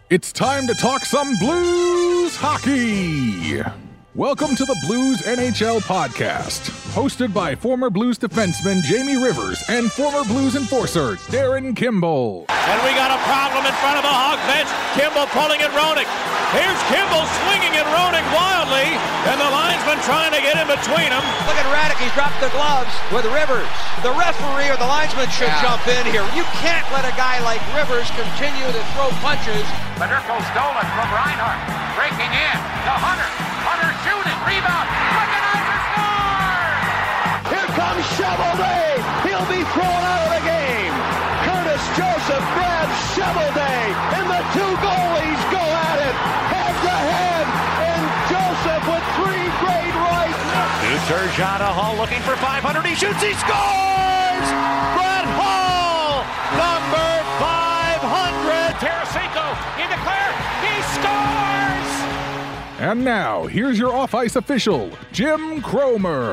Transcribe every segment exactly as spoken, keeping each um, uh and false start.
It's time to talk some Blues hockey. Welcome to the Blues N H L podcast, hosted by former Blues defenseman Jamie Rivers and former Blues enforcer Darren Kimball. And we got a problem in front of the Hawk bench. Kimball pulling at Roenick. Here's Kimball swinging at Roenick wildly, and the linesman trying to get in between them. Look at Radek, he's dropped the gloves with Rivers. The referee or the linesman should yeah. jump in here. You can't let a guy like Rivers continue to throw punches. Federico stolen from Reinhart, breaking in to Hunter. Hunter shooting, rebound, Wickenheiser scores! Here comes Shovelday, he'll be thrown out of the game. Curtis Joseph grabs Shovelday, and the two goalies go at it, head to head, and Joseph with three great rights. To Turgeon, Hall looking for five hundred, he shoots, he scores! Brett Hall, number five hundred. Tarasenko, in the clear, he scores! And now, here's your off-ice official, Jim Cromer.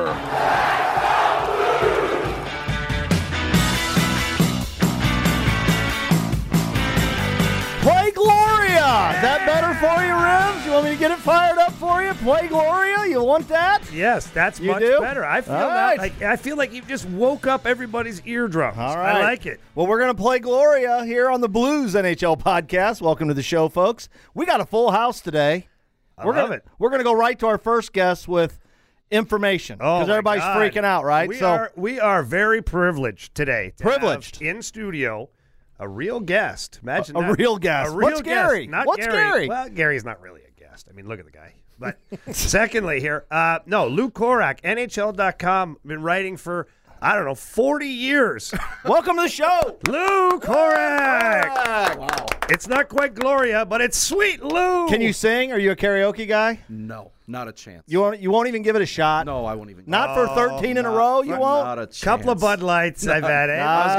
Play Gloria! Is that better for you, Rivs? You want me to get it fired up for you? Play Gloria? You want that? Yes, that's you much do? better. I feel All that, right. like I feel like you just woke up everybody's eardrums. All right. I like it. Well, we're going to play Gloria here on the Blues N H L podcast. Welcome to the show, folks. We got a full house today. I we're love gonna, it. We're going to go right to our first guest with information Oh, because my everybody's God. freaking out, right? We so are we are very privileged today. To Privileged. have in studio a real guest. Imagine A- a that. real guest. A real What's guest. Gary? Not What's Gary. Gary? Well, Gary's not really a guest. I mean, look at the guy. But secondly, here, uh, no, Lou Korak, N H L dot com, been writing for I don't know forty years. welcome to the show. Lou Korak. Wow. It's not quite Gloria, but it's sweet, Lou. Can you sing? Are you a karaoke guy? No, not a chance. You won't. You won't even give it a shot. No, I won't even. Not for thirteen in a row. You not, won't. Not a chance. Couple of Bud Lights, I've had it. I was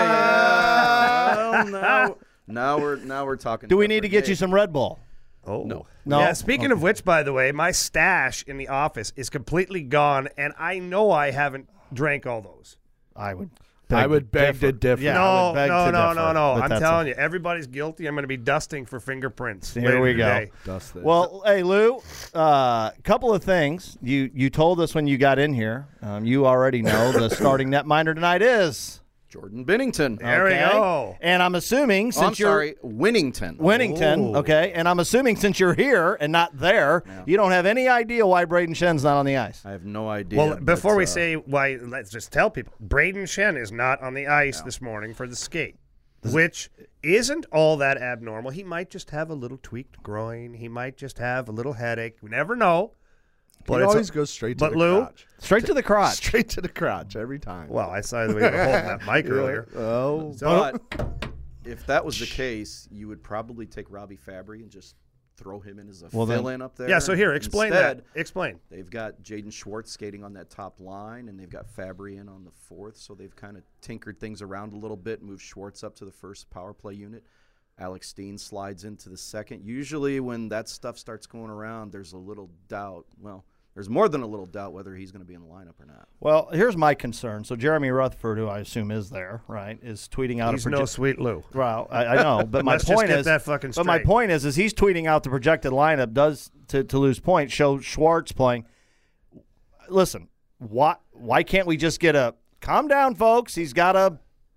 Ah. gonna say. Yeah, well, now, now we're now we're talking. Do we need to different get you games. some Red Bull? Oh. No. No? Yeah, speaking of which, by the way, my stash in the office is completely gone, and I know I haven't drank all those. I would. I would beg to differ. Yeah, I no, would beg no, to no, differ, no, no. but I'm that's telling a- you, everybody's guilty. I'm going to be dusting for fingerprints. Here later we go. today. Dust this. Well, hey, Lou, a uh, couple of things. You you told us when you got in here. Um, you already know the starting netminder tonight is. Jordan Binnington. There we go. And I'm assuming Oh, since I'm you're sorry, Winnington. Winnington, Ooh. okay, and I'm assuming since you're here and not there, Yeah. you don't have any idea why Braden Shen's not on the ice. I have no idea. Well, before but, we uh, say why, let's just tell people. Braden Shen is not on the ice this morning for the skate, which isn't all that abnormal. He might just have a little tweaked groin. He might just have a little headache. We never know. But it it's always a- goes straight to but the Lou, crotch. Straight to the crotch. Straight to the crotch every time. Well, I saw the way you were holding that mic earlier. Oh, But if that was the case, you would probably take Robbie Fabry and just throw him in as a Well, then- fill-in up there. Yeah, so here, explain Instead, that. Explain. They've got Jaden Schwartz skating on that top line, and they've got Fabry in on the fourth, so they've kind of tinkered things around a little bit, moved Schwartz up to the first power play unit. Alex Steen slides into the second. Usually when that stuff starts going around, there's a little doubt. Well, there's more than a little doubt whether he's going to be in the lineup or not. Well, here's my concern. So Jeremy Rutherford, who I assume is there, right, is tweeting out He's a no proje- sweet Lou. Well, I, I know, but my Let's just point get is that fucking But my straight. point is, is he's tweeting out the projected lineup. Does to to lose point show Schwartz playing? Listen, why why can't we just get a calm down, folks? He's got a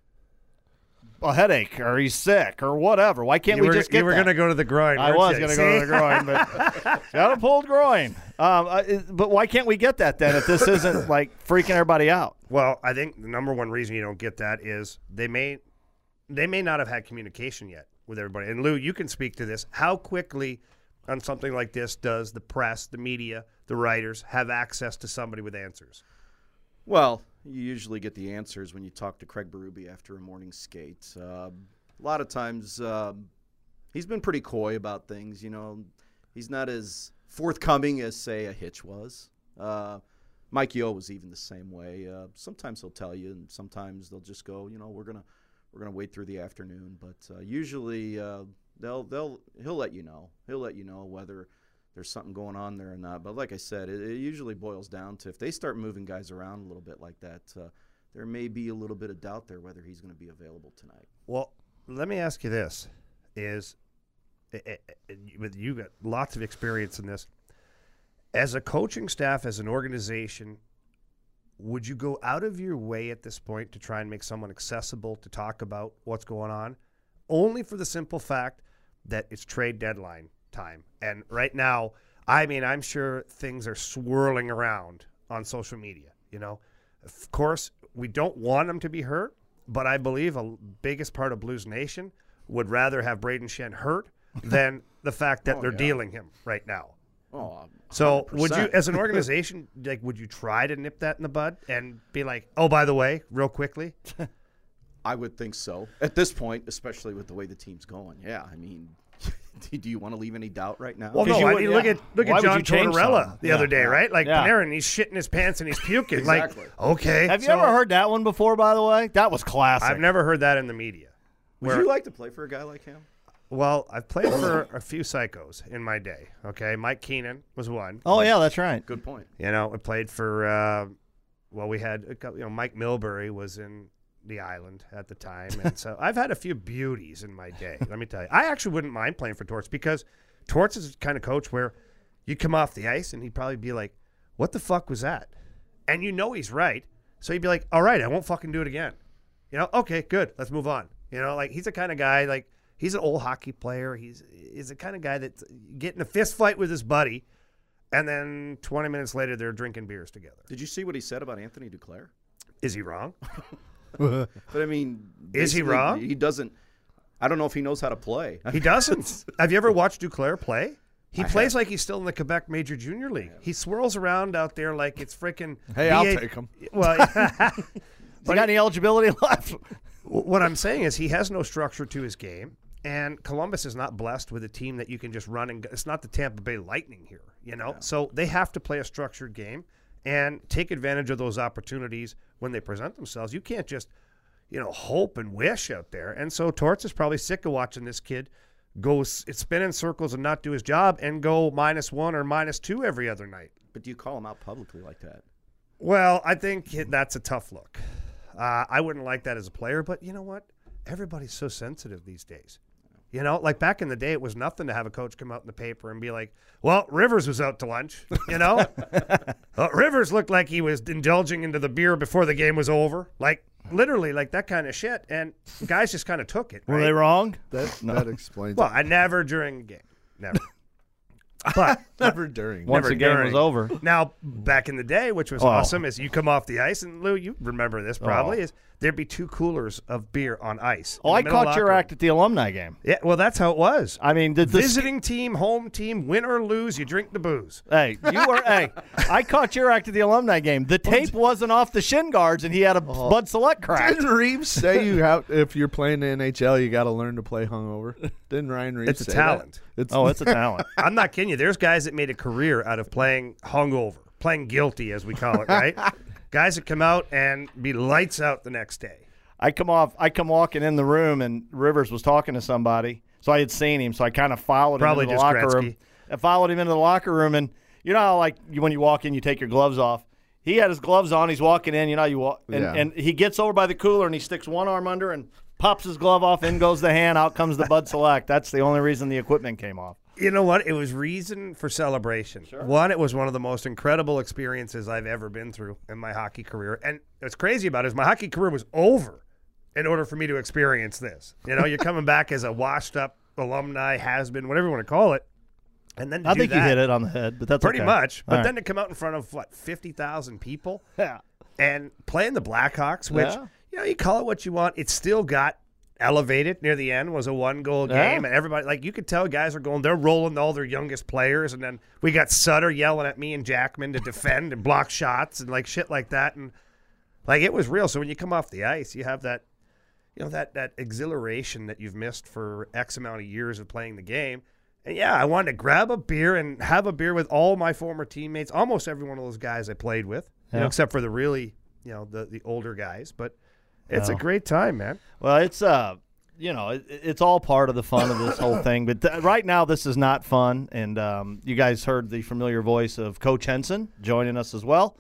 a headache, or he's sick, or whatever. Why can't You we were, just get you were that? going to go to the groin. I weren't was you? going to go to See? the groin, but got a pulled groin. Um, uh, but why can't we get that then if this isn't like freaking everybody out? Well, I think the number one reason you don't get that is they may they may not have had communication yet with everybody. And Lou, you can speak to this. How quickly on something like this does the press, the media, the writers have access to somebody with answers? Well, you usually get the answers when you talk to Craig Berube after a morning skate. Uh, a lot of times um, he's been pretty coy about things. You know, he's not as forthcoming as, say, a Hitch was. Uh, Mike Yeo was even the same way. Uh, sometimes he'll tell you, and sometimes they'll just go, you know, we're gonna we're gonna wait through the afternoon. But uh, usually uh, they'll they'll he'll let you know. He'll let you know whether there's something going on there or not. But like I said, it, it usually boils down to if they start moving guys around a little bit like that, uh, there may be a little bit of doubt there whether he's going to be available tonight. Well, let me ask you this: is with you got lots of experience in this. As a coaching staff, as an organization, would you go out of your way at this point to try and make someone accessible to talk about what's going on? Only for the simple fact that it's trade deadline time. And right now, I mean, I'm sure things are swirling around on social media, you know. Of course, we don't want them to be hurt, but I believe a biggest part of Blues Nation would rather have Braden Shen hurt than the fact that Oh, they're yeah. dealing him right now. Oh, So would you, one hundred percent. as an organization, like, would you try to nip that in the bud and be like, oh, by the way, real quickly? I would think so. At this point, especially with the way the team's going. Yeah, I mean, do you want to leave any doubt right now? Well, 'Cause no, you I would- mean, yeah. look at look Why at would John you change Tortorella something? the Yeah. other day, Yeah. right? Like Yeah. Panarin, he's shitting his pants and he's puking. Exactly. Like, okay. Have you so- ever heard that one before, by the way? That was classic. I've never heard that in the media. Would Where- you like to play for a guy like him? Well, I've played for a few psychos in my day. Okay, Mike Keenan was one. Oh, yeah, that's right. Good point. You know, I played for. Uh, well, we had a couple, you know, Mike Milbury was in the Island at the time, and so I've had a few beauties in my day. Let me tell you, I actually wouldn't mind playing for Torts because Torts is the kind of coach where you come off the ice and he'd probably be like, "What the fuck was that?" And you know he's right, so he'd be like, "All right, I won't fucking do it again." You know, okay, good, let's move on. You know, like he's the kind of guy like. He's an old hockey player. He's he's the kind of guy that's getting a fist fight with his buddy, and then twenty minutes later they're drinking beers together. Did you see what he said about Anthony Duclair? Is he wrong? But I mean, Is he basically, wrong? He doesn't. I don't know if he knows how to play. He doesn't. Have you ever watched Duclair play? He I plays have. like he's still in the Quebec Major Junior League. He swirls around out there like it's freaking. Hey, I'll V eight take him. Well, Has he got any eligibility left? what I'm saying is he has no structure to his game. And Columbus is not blessed with a team that you can just run and go. It's not the Tampa Bay Lightning here, you know? Yeah. So they have to play a structured game and take advantage of those opportunities when they present themselves. You can't just, you know, hope and wish out there. And so Torts is probably sick of watching this kid go s- spin in circles and not do his job and go minus one or minus two every other night. But do you call him out publicly like that? Well, I think that's a tough look. Uh, I wouldn't like that as a player, but you know what? Everybody's so sensitive these days. You know, like back in the day, it was nothing to have a coach come out in the paper and be like, well, Rivers was out to lunch, you know? uh, Rivers looked like he was indulging into the beer before the game was over. Like, literally, like that kind of shit. And guys just kind of took it. Were right? they wrong? That, that explains Well, it. I never during a game. Never. But Never during. Once never the game during. was over. Now, back in the day, which was Oh. awesome, is you come off the ice, and Lou, you remember this probably, Oh. is there'd be two coolers of beer on ice. Oh, in the I middle caught locker your room. act at the alumni game. Yeah, well, that's how it was. I mean, the, the Visiting team, home team, win or lose, you drink the booze. Hey, you were. hey, I caught your act at the alumni game. The tape wasn't off the shin guards, and he had a Bud Select crack. Didn't Reeves say you have if you're playing the N H L, you got to learn to play hungover? Didn't Ryan Reeves It's a say talent. That? It's Oh, it's a talent. I'm not kidding you. There's guys that made a career out of playing hungover, playing guilty, as we call it, right? Guys that come out and be lights out the next day. I come off. I come walking in the room, and Rivers was talking to somebody. So I had seen him, so I kind of followed Probably him into the just locker Gretzky. room. I followed him into the locker room, and you know how like you, when you walk in, you take your gloves off. He had his gloves on. He's walking in. You know, you walk, and, Yeah. and he gets over by the cooler, and he sticks one arm under and pops his glove off. In goes the hand. Out comes the Bud Select. That's the only reason the equipment came off. You know what? It was reason for celebration. Sure. One, it was one of the most incredible experiences I've ever been through in my hockey career. And what's crazy about it is my hockey career was over in order for me to experience this. You know, you're coming back as a washed-up alumni, has-been, whatever you want to call it. And then to I do think that, you hit it on the head, but that's pretty okay. much. But All then right. to come out in front of, what, fifty thousand people? Yeah. And playing the Blackhawks, which, Yeah. you know, you call it what you want. It still got elevated near the end, was a one-goal Yeah. game. And everybody, like, you could tell guys are going, they're rolling all their youngest players. And then we got Sutter yelling at me and Jackman to defend and block shots and, like, shit like that. And, like, it was real. So when you come off the ice, you have that, you know, that, that exhilaration that you've missed for X amount of years of playing the game. And, yeah, I wanted to grab a beer and have a beer with all my former teammates, almost every one of those guys I played with, you know, Yeah. except for the really, you know, the, the older guys. But it's a Well. great time, man. Well, it's uh, you know, it, it's all part of the fun of this whole thing. But th- right now, this is not fun. And um, you guys heard the familiar voice of Coach Henson joining us as well.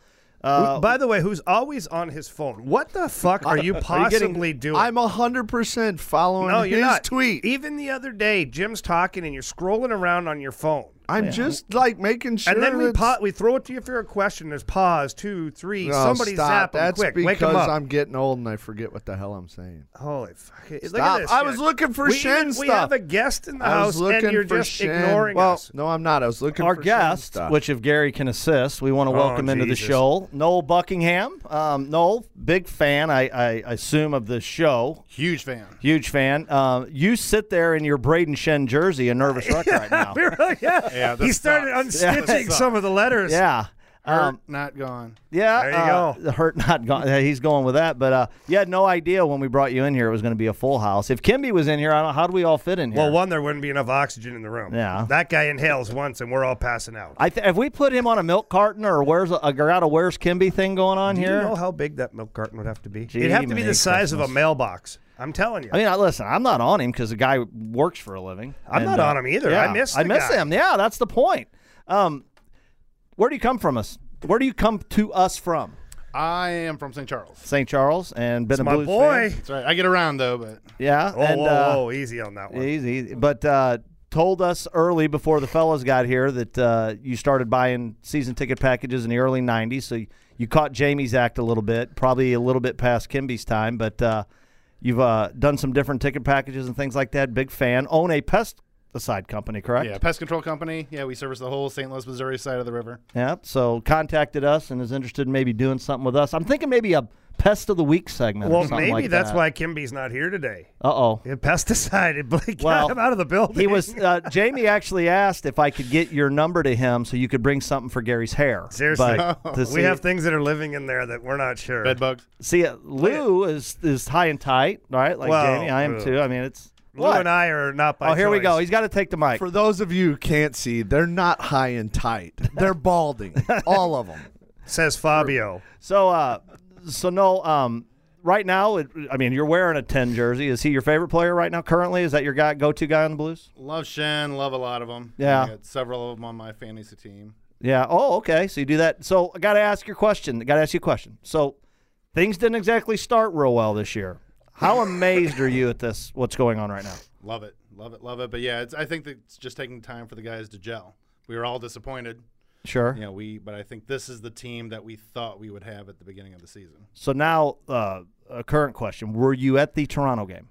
Uh, Who- by the way, who's always on his phone? What the fuck are you possibly doing? I'm one hundred percent following no, his you're not. tweet. Even the other day, Jim's talking and you're scrolling around on your phone. I'm Yeah. just like making sure. And then we it's- pa- we throw it to you for a question. There's pause, two, three. No, Somebody stop. zap 'em That's quick. Wake 'em because up. I'm getting old and I forget what the hell I'm saying. Holy fuck! Look Stop. at this. I shit. was looking for we Shin even- stuff. We have a guest in the I house, was looking and you're for just Shin. ignoring well, us. no, I'm not. I was looking Our for Shin guest, stuff. which if Gary can assist, we want to Oh, welcome into the Jesus. show Noel Buckingham. Um, Noel, big fan, I, I assume, of the show. Huge fan. Huge fan. Uh, you sit there in your Braden Shen jersey, a nervous wreck right now. yeah. Yeah, he this started sucks. unstitching This some of the letters. Yeah. Hurt, Um, not gone. yeah. There you uh, go. The hurt not gone. Yeah, he's going with that. But uh, you had no idea when we brought you in here it was going to be a full house. If Kimby was in here, I don't know, how do we all fit in here? Well, one, there wouldn't be enough oxygen in the room. Yeah. That guy inhales once, and we're all passing out. I th- if we put him on a milk carton or where's a, a got a where's Kimby thing going on Do here? you know how big that milk carton would have to be? Gee, It'd have to be many the size of a Christmas. mailbox. I'm telling you. I mean, I- listen, I'm not on him because the guy works for a living. I'm And, not uh, on him either. yeah, I miss I the miss guy. him. Yeah, that's the point. Um, where do you come from us? Where do you come to us from? I am from Saint Charles. Saint Charles and been It's a my Blues boy. fan. That's right. I get around though, but Yeah. Oh, and, whoa, uh, whoa, easy on that one. Easy, easy. But uh, told us early before the fellas got here that uh, you started buying season ticket packages in the early nineties. So you, you caught Jamie's act a little bit, probably a little bit past Kimby's time. But uh, you've uh, done some different ticket packages and things like that. Big fan. Own a pesticide company, correct? yeah, pest control company. Yeah, we service the whole Saint Louis, Missouri side of the river. Yeah. So contacted us and is interested in maybe doing something with us. I'm thinking maybe a Pest of the Week segment. or Well, something maybe like that's that. why Kimby's not here today. Uh-oh. Yeah, pesticide. Blake got Well, him out of the building. He was uh, Jamie actually asked if I could get your number to him so you could bring something for Gary's hair. Seriously. But to we see, have things that are living in there that we're not sure. Bed bugs. see uh, Lou is is high and tight, right? Like Well, Jamie, I am uh, too. I mean, it's Lou what? and I are not by Oh, here we choice. go. He's got to take the mic. For those of you who can't see, they're not high and tight. They're balding, all of them. Says Fabio. So, uh, so no, um, right now, it, I mean, you're wearing a ten jersey. Is he your favorite player right now? Currently, is that your guy, go-to guy on the Blues? Love Shen. Love a lot of them. Yeah. I got several of them on my fantasy team. Yeah. Oh, okay. So you do that. So I got to ask your question. I got to ask you a question. So things didn't exactly start real well this year. How amazed are you at this? What's going on right now? Love it. Love it. Love it. But yeah, it's, I think that it's just taking time for the guys to gel. We were all disappointed. Sure. You know, we, but I think this is the team that we thought we would have at the beginning of the season. So now, uh, a current question: were you at the Toronto game?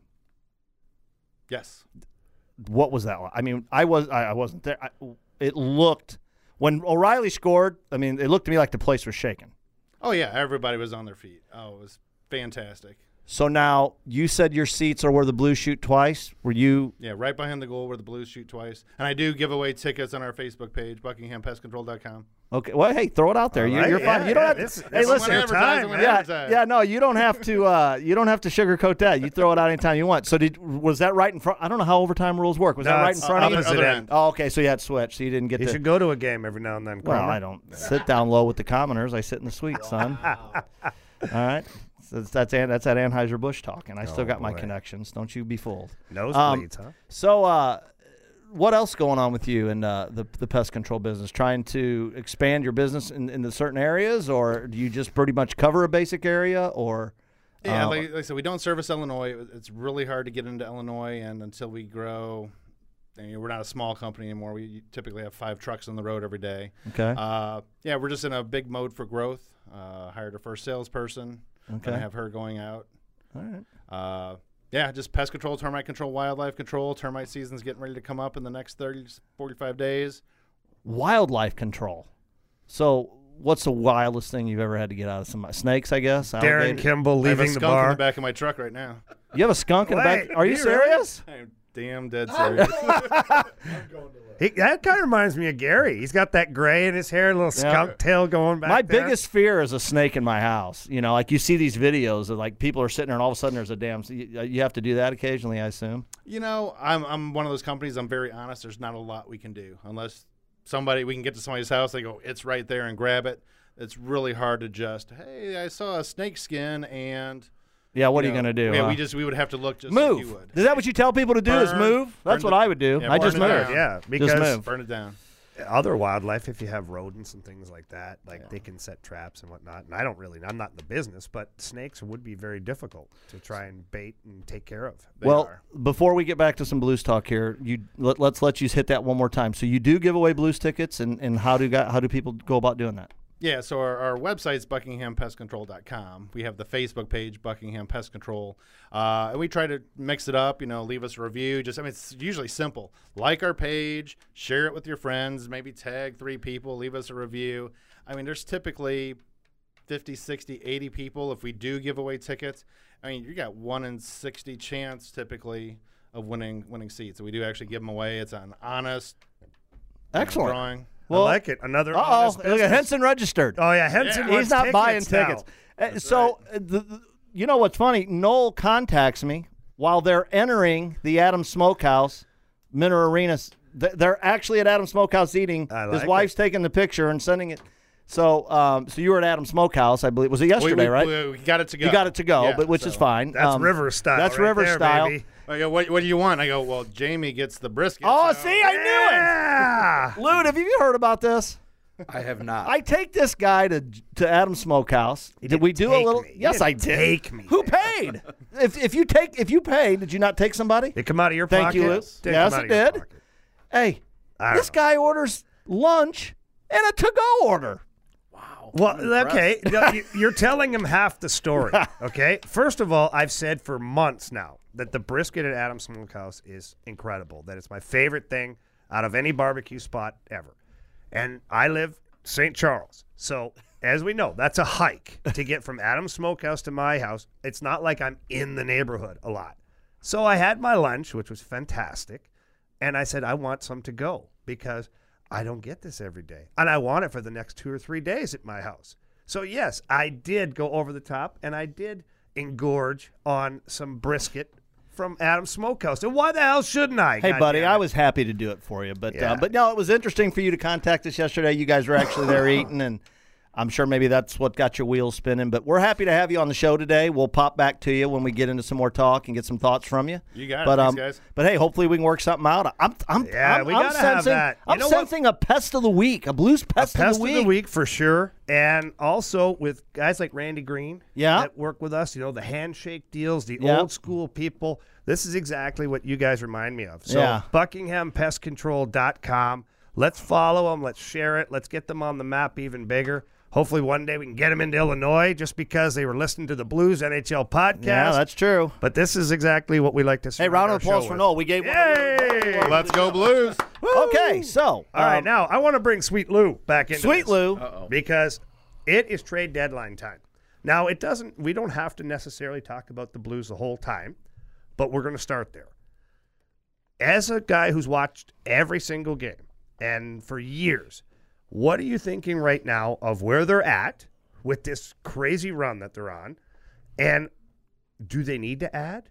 Yes. What was that like? I mean, I was. I, I wasn't there. I, it looked when O'Reilly scored. I mean, it looked to me like the place was shaking. Oh yeah, everybody was on their feet. Oh, it was fantastic. So now you said your seats are where the Blues shoot twice. Were you? Yeah, right behind the goal where the Blues shoot twice. And I do give away tickets on our Facebook page, buckingham pest control dot com. Okay. Well, hey, throw it out there. All you, right, you're yeah, fine. You don't yeah, have to. this- hey, this is listen. your time, man. Yeah, yeah, no, you don't have to. Uh, you don't have to sugarcoat that. You throw it out anytime you want. So did was that right in front? I don't know how overtime rules work. Was No, that right in it's front of you? opposite Other end. end. Oh, okay. So you had switch. So you didn't get You to. should go to a game every now and then. Well, Kramer. I don't sit down low with the commoners. I sit in the suite, son. All right. So that's that's, An- that's that Anheuser Busch talking. I still Oh, got my boy. connections. Don't you be fooled. Nosebleeds, Um, huh? So, uh, what else going on with you in uh, the the pest control business? Trying to expand your business in, in the certain areas, or do you just pretty much cover a basic area, or? Yeah, uh, like, like I said, we don't service Illinois. It's really hard to get into Illinois, and until we grow, I mean, we're not a small company anymore. We typically have five trucks on the road every day. Okay. Uh, yeah, we're just in a big mode for growth. Uh, hired our first salesperson. Okay. Gonna have her going out. All right. Uh, yeah, just pest control, termite control, wildlife control. Termite season's getting ready to come up in the next thirty, forty-five days. Wildlife control. So, what's the wildest thing you've ever had to get out of some snakes? I guess. Darren Alligators? Kimball I have a leaving the skunk in bar. the back of my truck right now. You have a skunk in the Wait, back? Are you do you really? serious? I'm damn dead serious. He, that kind of reminds me of Gary. He's got that gray in his hair, a little skunk tail going back My there. biggest fear is a snake in my house. You know, like you see these videos of like people are sitting there and all of a sudden there's a damn. You, you have to do that occasionally, I assume. You know, I'm I'm one of those companies. I'm very honest. There's not a lot we can do unless somebody we can get to somebody's house. They go, it's right there, and grab it. It's really hard to just. Hey, I saw a snake skin, and Yeah, what you are you know, going to do? Yeah, huh? we just we would have to look just move. like you would. Is that what you tell people to do? is Burn- move? That's burn what the- I would do. yeah, I burn just it move. down. Yeah, because move. Burn it down. other wildlife, if you have rodents and things like that, like yeah. they can set traps and whatnot. And I don't really, I'm not in the business, but snakes would be very difficult to try and bait and take care of. They well, are. Before we get back to some Blues talk here, you let, let's let you hit that one more time. So you do give away Blues tickets, and, and how do how do people go about doing that? Yeah, so our, our website's buckingham pest control dot com. We have the Facebook page, Buckingham Pest Control. Uh, and we try to mix it up, you know, leave us a review. Just, I mean, it's usually simple. Like our page, share it with your friends, maybe tag three people, leave us a review. I mean, there's typically fifty, sixty, eighty people if we do give away tickets. I mean, you got one in sixty chance typically of winning winning seats. So we do actually give them away. It's an honest Excellent. drawing. Well, I like it. Another oh, look at Henson registered. Oh yeah, Henson. Yeah. He's not tickets buying tickets. Uh, so, right. uh, the, the, you know what's funny? Noel contacts me while they're entering the Adams Smokehouse, Minter Arena. They're actually at Adams Smokehouse eating. Like His wife's it. taking the picture and sending it. So, um, so you were at Adams Smokehouse, I believe. Was it yesterday, we, we, right? We, we got it to go. You got it to go, yeah, but which so. is fine. That's um, river style. That's right river there, style. Baby. I go, what, what do you want? I go, well, Jamie gets the brisket. Oh, so. see, I yeah. knew it. Lude, have you heard about this? I have not. I take this guy to to Adams Smokehouse. He did we do a little? Me. Yes, I did. Take me. Who paid? if if you take if you paid, did you not take somebody? It come out of your Thank pocket. you, Luke. Didn't Yes, come it out of your did. pocket. Hey, I this don't know. guy orders lunch and a to-go order. Well, okay, no, you- you're telling him half the story, okay? First of all, I've said for months now that the brisket at Adams Smokehouse is incredible, that it's my favorite thing out of any barbecue spot ever. And I live Saint Charles, so as we know, that's a hike to get from Adams Smokehouse to my house. It's not like I'm in the neighborhood a lot. So I had my lunch, which was fantastic, and I said, I want some to go because I don't get this every day. And I want it for the next two or three days at my house. So, yes, I did go over the top, and I did engorge on some brisket from Adams Smokehouse. And why the hell shouldn't I? Hey, God buddy, damn it. I was happy to do it for you. But, Yeah. uh, but no, it was interesting for you to contact us yesterday. You guys were actually there eating, and I'm sure maybe that's what got your wheels spinning. But we're happy to have you on the show today. We'll pop back to you when we get into some more talk and get some thoughts from you. You got it. But, Thanks, um, guys. But, hey, hopefully we can work something out. I'm, I'm, Yeah, I'm, we I'm gotta have sensing, that. You I'm know what? sensing a pest of the week, a blues pest, a pest of the week. of the week for sure. And also with guys like Randy Green Yeah. that work with us, you know, the handshake deals, the Yeah. old school people. This is exactly what you guys remind me of. So Yeah. buckingham pest control dot com. Let's follow them. Let's share it. Let's get them on the map even bigger. Hopefully one day we can get them into Illinois just because they were listening to the Blues N H L podcast. Yeah, that's true. But this is exactly what we like to see. Hey, round of applause for Noel. We gave one. Yay! Let's go Blues. Okay, so. All right, um, now I want to bring Sweet Lou back into Sweet this Lou. because it is trade deadline time. Now, it doesn't. We don't have to necessarily talk about the Blues the whole time, but we're going to start there. As a guy who's watched every single game and for years, what are you thinking right now of where they're at with this crazy run that they're on, and do they need to add?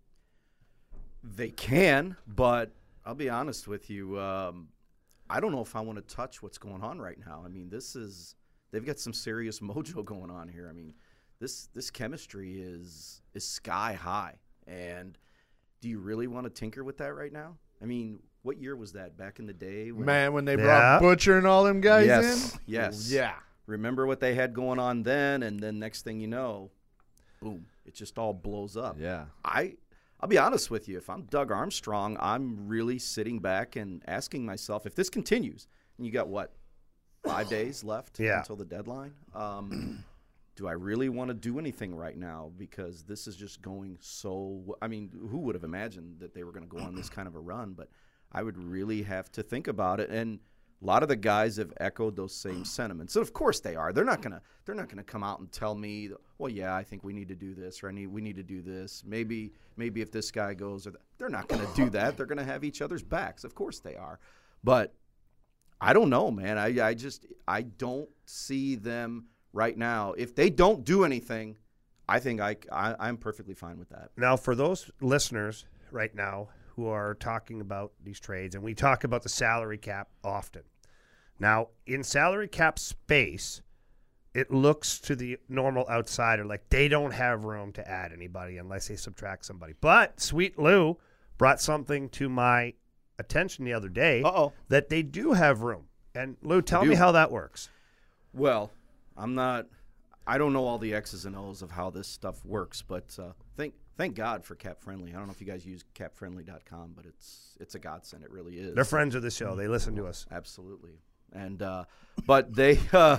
They can, but I'll be honest with you. Um, I don't know if I want to touch what's going on right now. I mean, this is they've got some serious mojo going on here. I mean, this this chemistry is is sky high. And do you really want to tinker with that right now? I mean, what year was that? Back in the day, when, Man, when they Yeah. brought Butcher and all them guys yes, in? yes, Yeah. Remember what they had going on then, and then next thing you know, boom, it just all blows up. Yeah. I. I'll be honest with you. If I'm Doug Armstrong, I'm really sitting back and asking myself, if this continues, and you got, what, five days left Yeah. until the deadline, um, do I really want to do anything right now? Because this is just going so – I mean, who would have imagined that they were going to go on this kind of a run? But I would really have to think about it. And a lot of the guys have echoed those same sentiments. And, of course, they are. They're not going to they're not going to come out and tell me, well, yeah, I think we need to do this, or I need, we need to do this. Maybe maybe if this guy goes, or th- they're not going to do that. They're going to have each other's backs. Of course they are. But I don't know, man. I, I just I don't see them right now. If they don't do anything, I think I, I, I'm perfectly fine with that. Now, for those listeners right now who are talking about these trades, and we talk about the salary cap often. Now, in salary cap space, it looks to the normal outsider like they don't have room to add anybody unless they subtract somebody. But Sweet Lou brought something to my attention the other day Uh-oh. that they do have room And Lou, tell me how that works. Well, I'm not. I don't know all the X's and O's of how this stuff works, but uh, thank thank God for Cap Friendly. I don't know if you guys use cap friendly dot com, but it's it's a godsend. It really is. They're friends of the show. They listen to us. Absolutely. And uh, but they. Uh,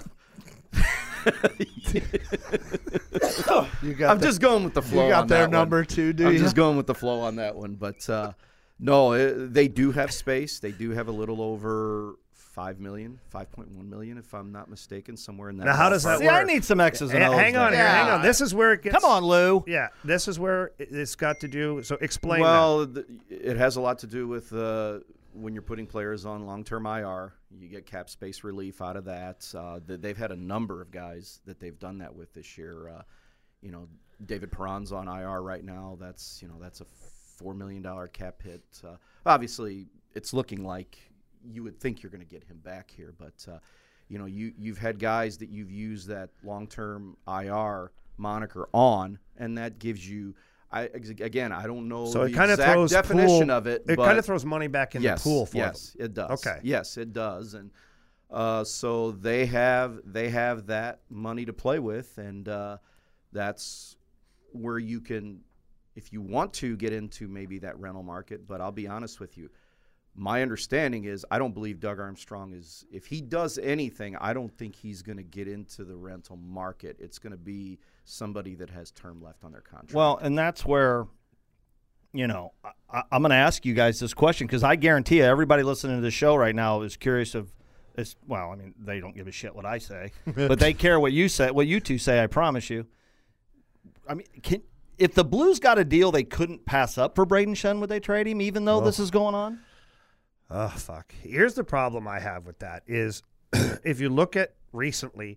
you got I'm the, just going with the flow. You got on their that number one. too, do I'm you? just going with the flow on that one, but uh, no, it, they do have space. They do have a little over five million, five point one million, if I'm not mistaken, somewhere in that. Now, how does that See, work? I need some X's and O's. Hang on there. here, hang on. This is where it gets. Come on, Lou. Yeah, this is where it's got to do. So explain. Well, the, it has a lot to do with uh, when you're putting players on long-term I R. You get cap space relief out of that. Uh, they've had a number of guys that they've done that with this year. Uh, you know, David Perron's on I R right now. That's you know that's a four million dollar cap hit. Uh, obviously, it's looking like you would think you're going to get him back here, but uh, you know you you've had guys that you've used that long-term I R moniker on, and that gives you. I again, I don't know So the it kind of exact throws definition pool, of it. It but kind of throws money back in yes, the pool for yes, them. Yes, it does. Okay. Yes, it does, and uh, so they have they have that money to play with, and uh, that's where you can, if you want to, get into maybe that rental market. But I'll be honest with you. My understanding is I don't believe Doug Armstrong is – if he does anything, I don't think he's going to get into the rental market. It's going to be somebody that has term left on their contract. Well, and that's where, you know, I, I'm going to ask you guys this question because I guarantee you everybody listening to the show right now is curious of is, – well, I mean, they don't give a shit what I say, but they care what you say, what you two say, I promise you. I mean, can, if the Blues got a deal they couldn't pass up for Braden Shen, would they trade him even though Oh. this is going on? Oh, fuck. Here's the problem I have with that is if you look at recently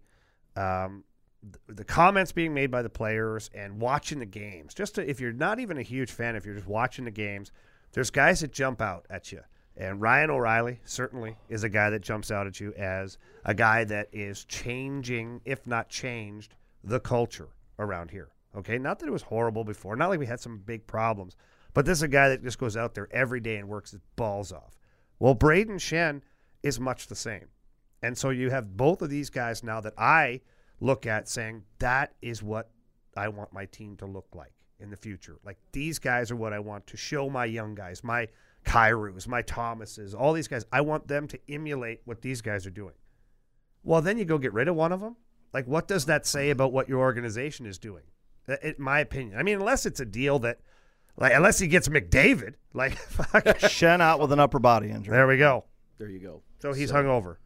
um, th- the comments being made by the players and watching the games, just to, if you're not even a huge fan, if you're just watching the games, there's guys that jump out at you. And Ryan O'Reilly certainly is a guy that jumps out at you as a guy that is changing, if not changed, the culture around here. Okay, not that it was horrible before, not like we had some big problems, but this is a guy that just goes out there every day and works his balls off. Well, Braden Shen is much the same. And so you have both of these guys now that I look at saying that is what I want my team to look like in the future. Like these guys are what I want to show my young guys, my Kairos, my Thomases, all these guys. I want them to emulate what these guys are doing. Well, then you go get rid of one of them. Like what does that say about what your organization is doing? In my opinion. I mean, unless it's a deal that Like unless he gets McDavid, like fuck. Shen out with an upper body injury. There we go. There you go. So he's So- hungover.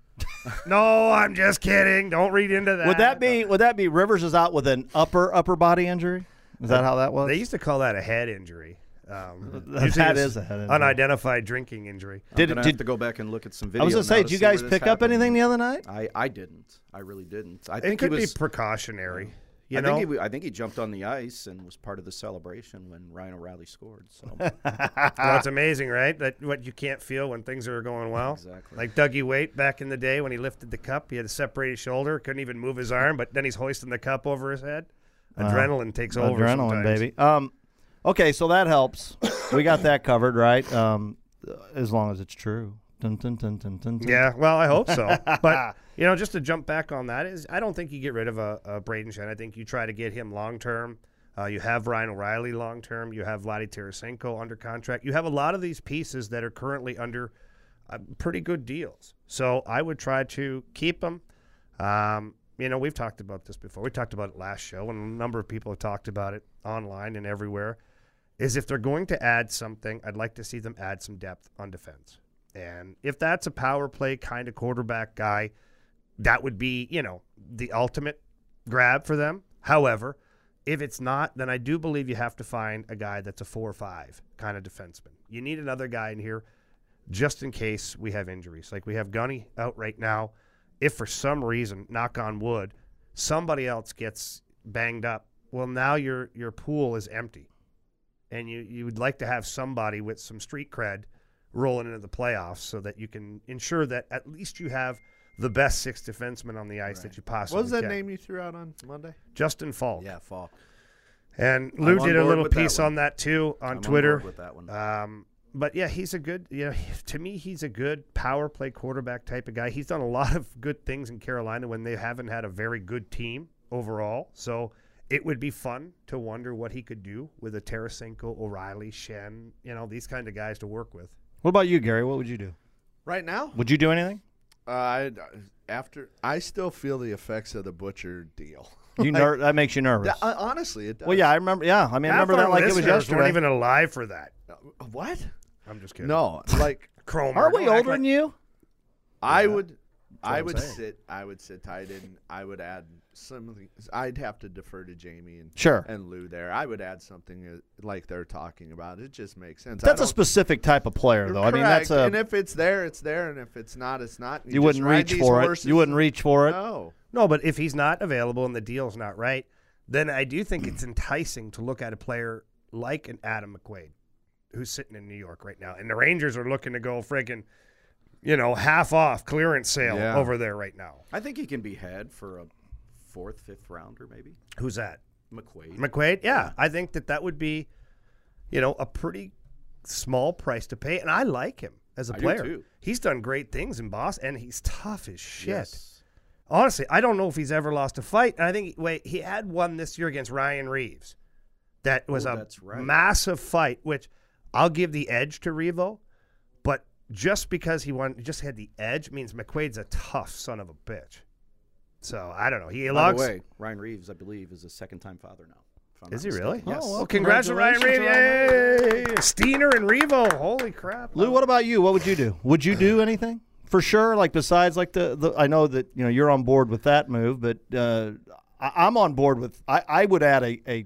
No, I'm just kidding. Don't read into that. Would that be would that be Rivers is out with an upper upper body injury? Is that how that was? They used to call that a head injury. Um, That usually it's is a head injury. unidentified drinking injury. I'm Did- gonna did- have to go back and look at some video. I was gonna now say, to did you see where guys this pick up happened. anything the other night? I, I didn't. I really didn't. I It think could he was. be precautionary. You I know, think he, w- I think he jumped on the ice and was part of the celebration when Ryan O'Reilly scored. So well, it's amazing, right? That what you can't feel when things are going well. Exactly. Like Dougie Waite back in the day when he lifted the cup, he had a separated shoulder, couldn't even move his arm, but then he's hoisting the cup over his head. Adrenaline takes over. Adrenaline, sometimes. baby. Um, okay, so that helps. We got that covered, right? Um, as long as it's true. Dun, dun, dun, dun, dun, dun. Yeah, well, I hope so. But, you know, just to jump back on that, is I don't think you get rid of a, a Braden Shen. I think you try to get him long-term. Uh, you have Ryan O'Reilly long-term. You have Vladdy Tarasenko under contract. You have a lot of these pieces that are currently under uh, pretty good deals. So I would try to keep them. Um, you know, we've talked about this before. We talked about it last show, and a number of people have talked about it online and everywhere, is if they're going to add something, I'd like to see them add some depth on defense. And if that's a power play kind of quarterback guy, that would be, you know, the ultimate grab for them. However, if it's not, then I do believe you have to find a guy that's a four or five kind of defenseman. You need another guy in here just in case we have injuries. Like we have Gunny out right now. If for some reason, knock on wood, somebody else gets banged up, well, now your your pool is empty. And you, you would like to have somebody with some street cred rolling into the playoffs so that you can ensure that at least you have the best six defensemen on the ice Right. that you possibly What was that can. name you threw out on Monday? Justin Falk. yeah, Falk. And I'm Lou on did a board little with that piece one. on that too on I'm on Twitter. board with that one. Um, but yeah, he's a good, you know, to me, he's a good power play quarterback type of guy. He's done a lot of good things in Carolina when they haven't had a very good team overall. So it would be fun to wonder what he could do with a Tarasenko, O'Reilly, Shen, you know, these kind of guys to work with. What about you, Gary? What would you do? Right now? Would you do anything? Uh, I, after I still feel the effects of the Butcher deal. You ner- that makes you nervous. Yeah, honestly, it does. Well, yeah, I remember. Yeah, I mean, I Half remember that our like it was listeners yesterday. weren't even alive for that. What? I'm just kidding. No, like Cromer. Aren't we Don't act older like- than you? I Yeah. would, I I'm would saying. sit. I would sit tight end. I would add something. I'd have to defer to Jamie and Sure. and Lou there. I would add something uh, like they're talking about. It just makes sense. I That's a don't- specific type of player, though. I mean, that's Correct. a. And if it's there, it's there, and if it's not, it's not. You just wouldn't ride reach these for it. horses You wouldn't and- reach for it. No. No, but if he's not available and the deal's not right, then I do think it's enticing to look at a player like an Adam McQuaid, who's sitting in New York right now. And the Rangers are looking to go friggin', you know, half off clearance sale Yeah. over there right now. I think he can be had for a fourth, fifth rounder, maybe. Who's that? McQuaid. McQuaid? Yeah, I think that that would be, you know, a pretty small price to pay. And I like him as a I do player. too. He's done great things in Boston, and he's tough as shit. Yes. Honestly, I don't know if he's ever lost a fight. And I think wait, he had one this year against Ryan Reeves. That was Oh, a that's right. massive fight, which I'll give the edge to Revo. But just because he won, just had the edge means McQuaid's a tough son of a bitch. So I don't know. He By logs. the way, Ryan Reeves, I believe, is a second-time father now. if I'm Is not he really? mistaken. Yes. Oh, Well, well, congratulations, Ryan congratulations Reeves! Yay! Steiner and Revo. Holy crap! Lou, what about you? What would you do? Would you do anything for sure? Like besides, like the, the I know that you know you're on board with that move, but uh, I, I'm on board with. I, I would add a, a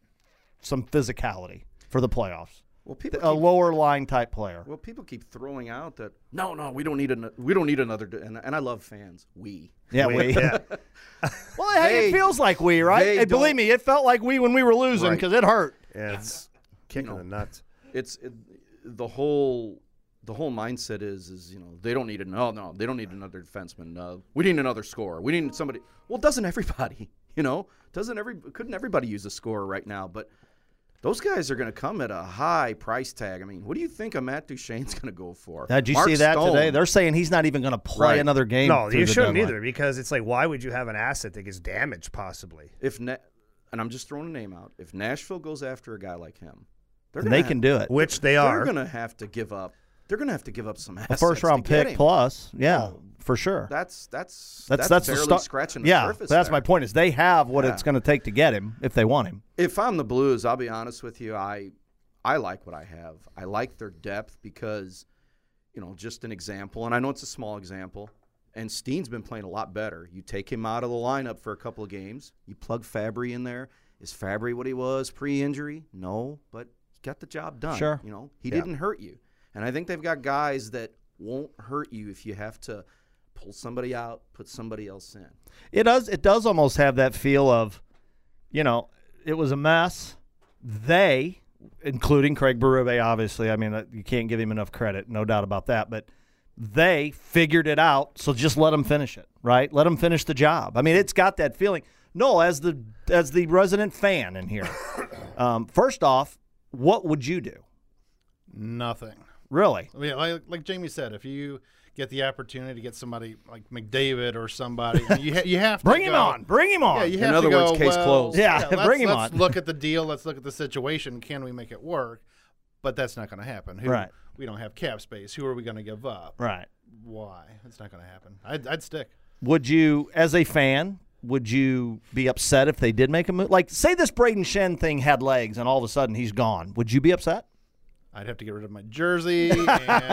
some physicality for the playoffs. Well, people A keep, lower line type player. well, people keep throwing out that no, no, we don't need an, we don't need another. d-" And, and I love fans. We. Yeah, Wait, we. yeah. Well, hey, They- it feels like we, right? they Hey, believe don't- me, it felt like we when we were losing Right. because it hurt. Yeah, it's kicking know, the nuts. It's it, the whole the whole mindset is is you know they don't need an no no they don't need another defenseman. Uh, we need another scorer. We need somebody. Well, doesn't everybody? You know, doesn't every couldn't everybody use a scorer right now? But those guys are going to come at a high price tag. I mean, what do you think a Matt Duchene's going to go for? Now, did you Mark see that Stone, today? They're saying he's not even going to play Right. another game. No, through you the shouldn't deadline. either because it's like, why would you have an asset that gets damaged possibly? if Na- and I'm just throwing a name out. If Nashville goes after a guy like him, they're And gonna they have- can do it. Which they They're are. going to have to give up. They're going to have to give up some A assets. first round to get pick him. plus, yeah, Oh. for sure. That's that's That's that's, the barely start. scratching the yeah, surface. that's there. my point. Is they have what Yeah. it's going to take to get him if they want him. If I'm the Blues, I'll be honest with you. I I like what I have. I like their depth because, you know, just an example, and I know it's a small example. And Steen's been playing a lot better. You take him out of the lineup for a couple of games. You plug Fabry in there. Is Fabry what he was pre-injury? No, but he got the job done. Sure. You know, he Yeah. didn't hurt you. And I think they've got guys that won't hurt you if you have to pull somebody out, put somebody else in. It does. It does almost have that feel of, you know, it was a mess. They, including Craig Berube, obviously. I mean, uh, you can't give him enough credit, no doubt about that. But they figured it out, so just let them finish it, right? Let them finish the job. I mean, it's got that feeling. No, as the as the resident fan in here, um, first off, what would you do? Nothing. Really? I mean, like, like Jamie said, if you get the opportunity to get somebody like McDavid or somebody, you ha- you have to Bring him go- on. Bring him on. Yeah, you In have other to words, go, case well, closed. Yeah, let's, bring him let's on. look at the deal. Let's look at the situation. Can we make it work? But that's not going to happen. Who, Right. We don't have cap space. Who are we going to give up? Right. Why? It's not going to happen. I'd, I'd stick. Would you, as a fan, would you be upset if they did make a move? Like, say this Braden Shen thing had legs and all of a sudden he's gone. Would you be upset? I'd have to get rid of my jersey. And,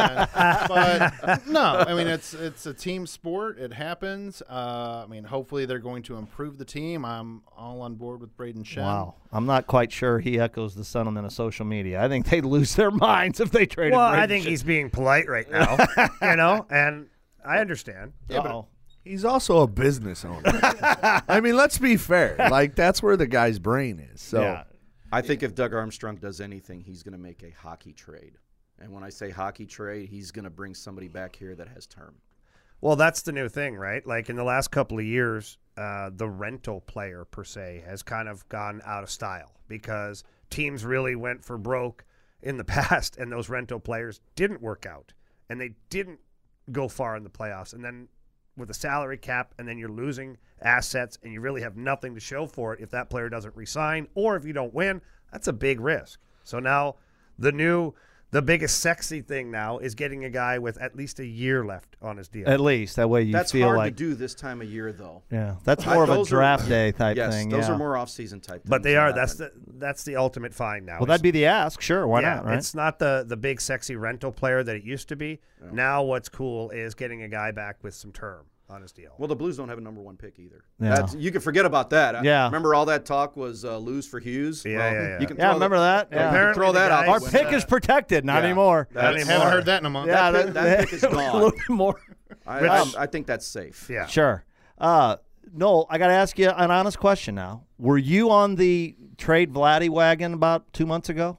but no, I mean it's it's a team sport. It happens. Uh, I mean, hopefully they're going to improve the team. I'm all on board with Braden Shen. Wow. I'm not quite sure he echoes the sentiment of social media. I think they'd lose their minds if they traded Well, Braden I think Shen. he's being polite right now, you know, and I understand. Uh-oh. He's also a business owner. I mean, let's be fair. Like, that's where the guy's brain is. So, Yeah. I think if Doug Armstrong does anything, he's going to make a hockey trade. And when I say hockey trade, he's going to bring somebody back here that has term. Well, that's the new thing, right? Like in the last couple of years, uh, the rental player per se has kind of gone out of style because teams really went for broke in the past, and those rental players didn't work out, and they didn't go far in the playoffs. And then with a salary cap, and then you're losing assets, and you really have nothing to show for it if that player doesn't resign or if you don't win. That's a big risk. So now the new – the biggest sexy thing now is getting a guy with at least a year left on his deal. At least. That way you that's feel hard like – to do this time of year, though. Yeah, that's more of a draft are, day type yes, thing. those yeah. are more off-season type things. But they are. That's the that's the ultimate find now. Well, that'd be the ask. Sure, why yeah, not, right? It's not the, the big, sexy rental player that it used to be. Yeah. Now what's cool is getting a guy back with some term on his deal. Well, the Blues don't have a number one pick either. Yeah. That's, you can forget about that. Yeah. Remember all that talk was uh, lose for Hughes? Yeah, well, yeah, yeah. You can yeah, throw remember the, that? Yeah. Apparently throw that out. Our when, pick uh, is protected, not yeah. anymore. Not anymore. Haven't heard that in a month. Yeah, that, pick, that pick is a gone. little bit more. I, I, I think that's safe. Yeah. Sure. Uh, Noel, I got to ask you an honest question now. Were you on the trade Vladdy wagon about two months ago?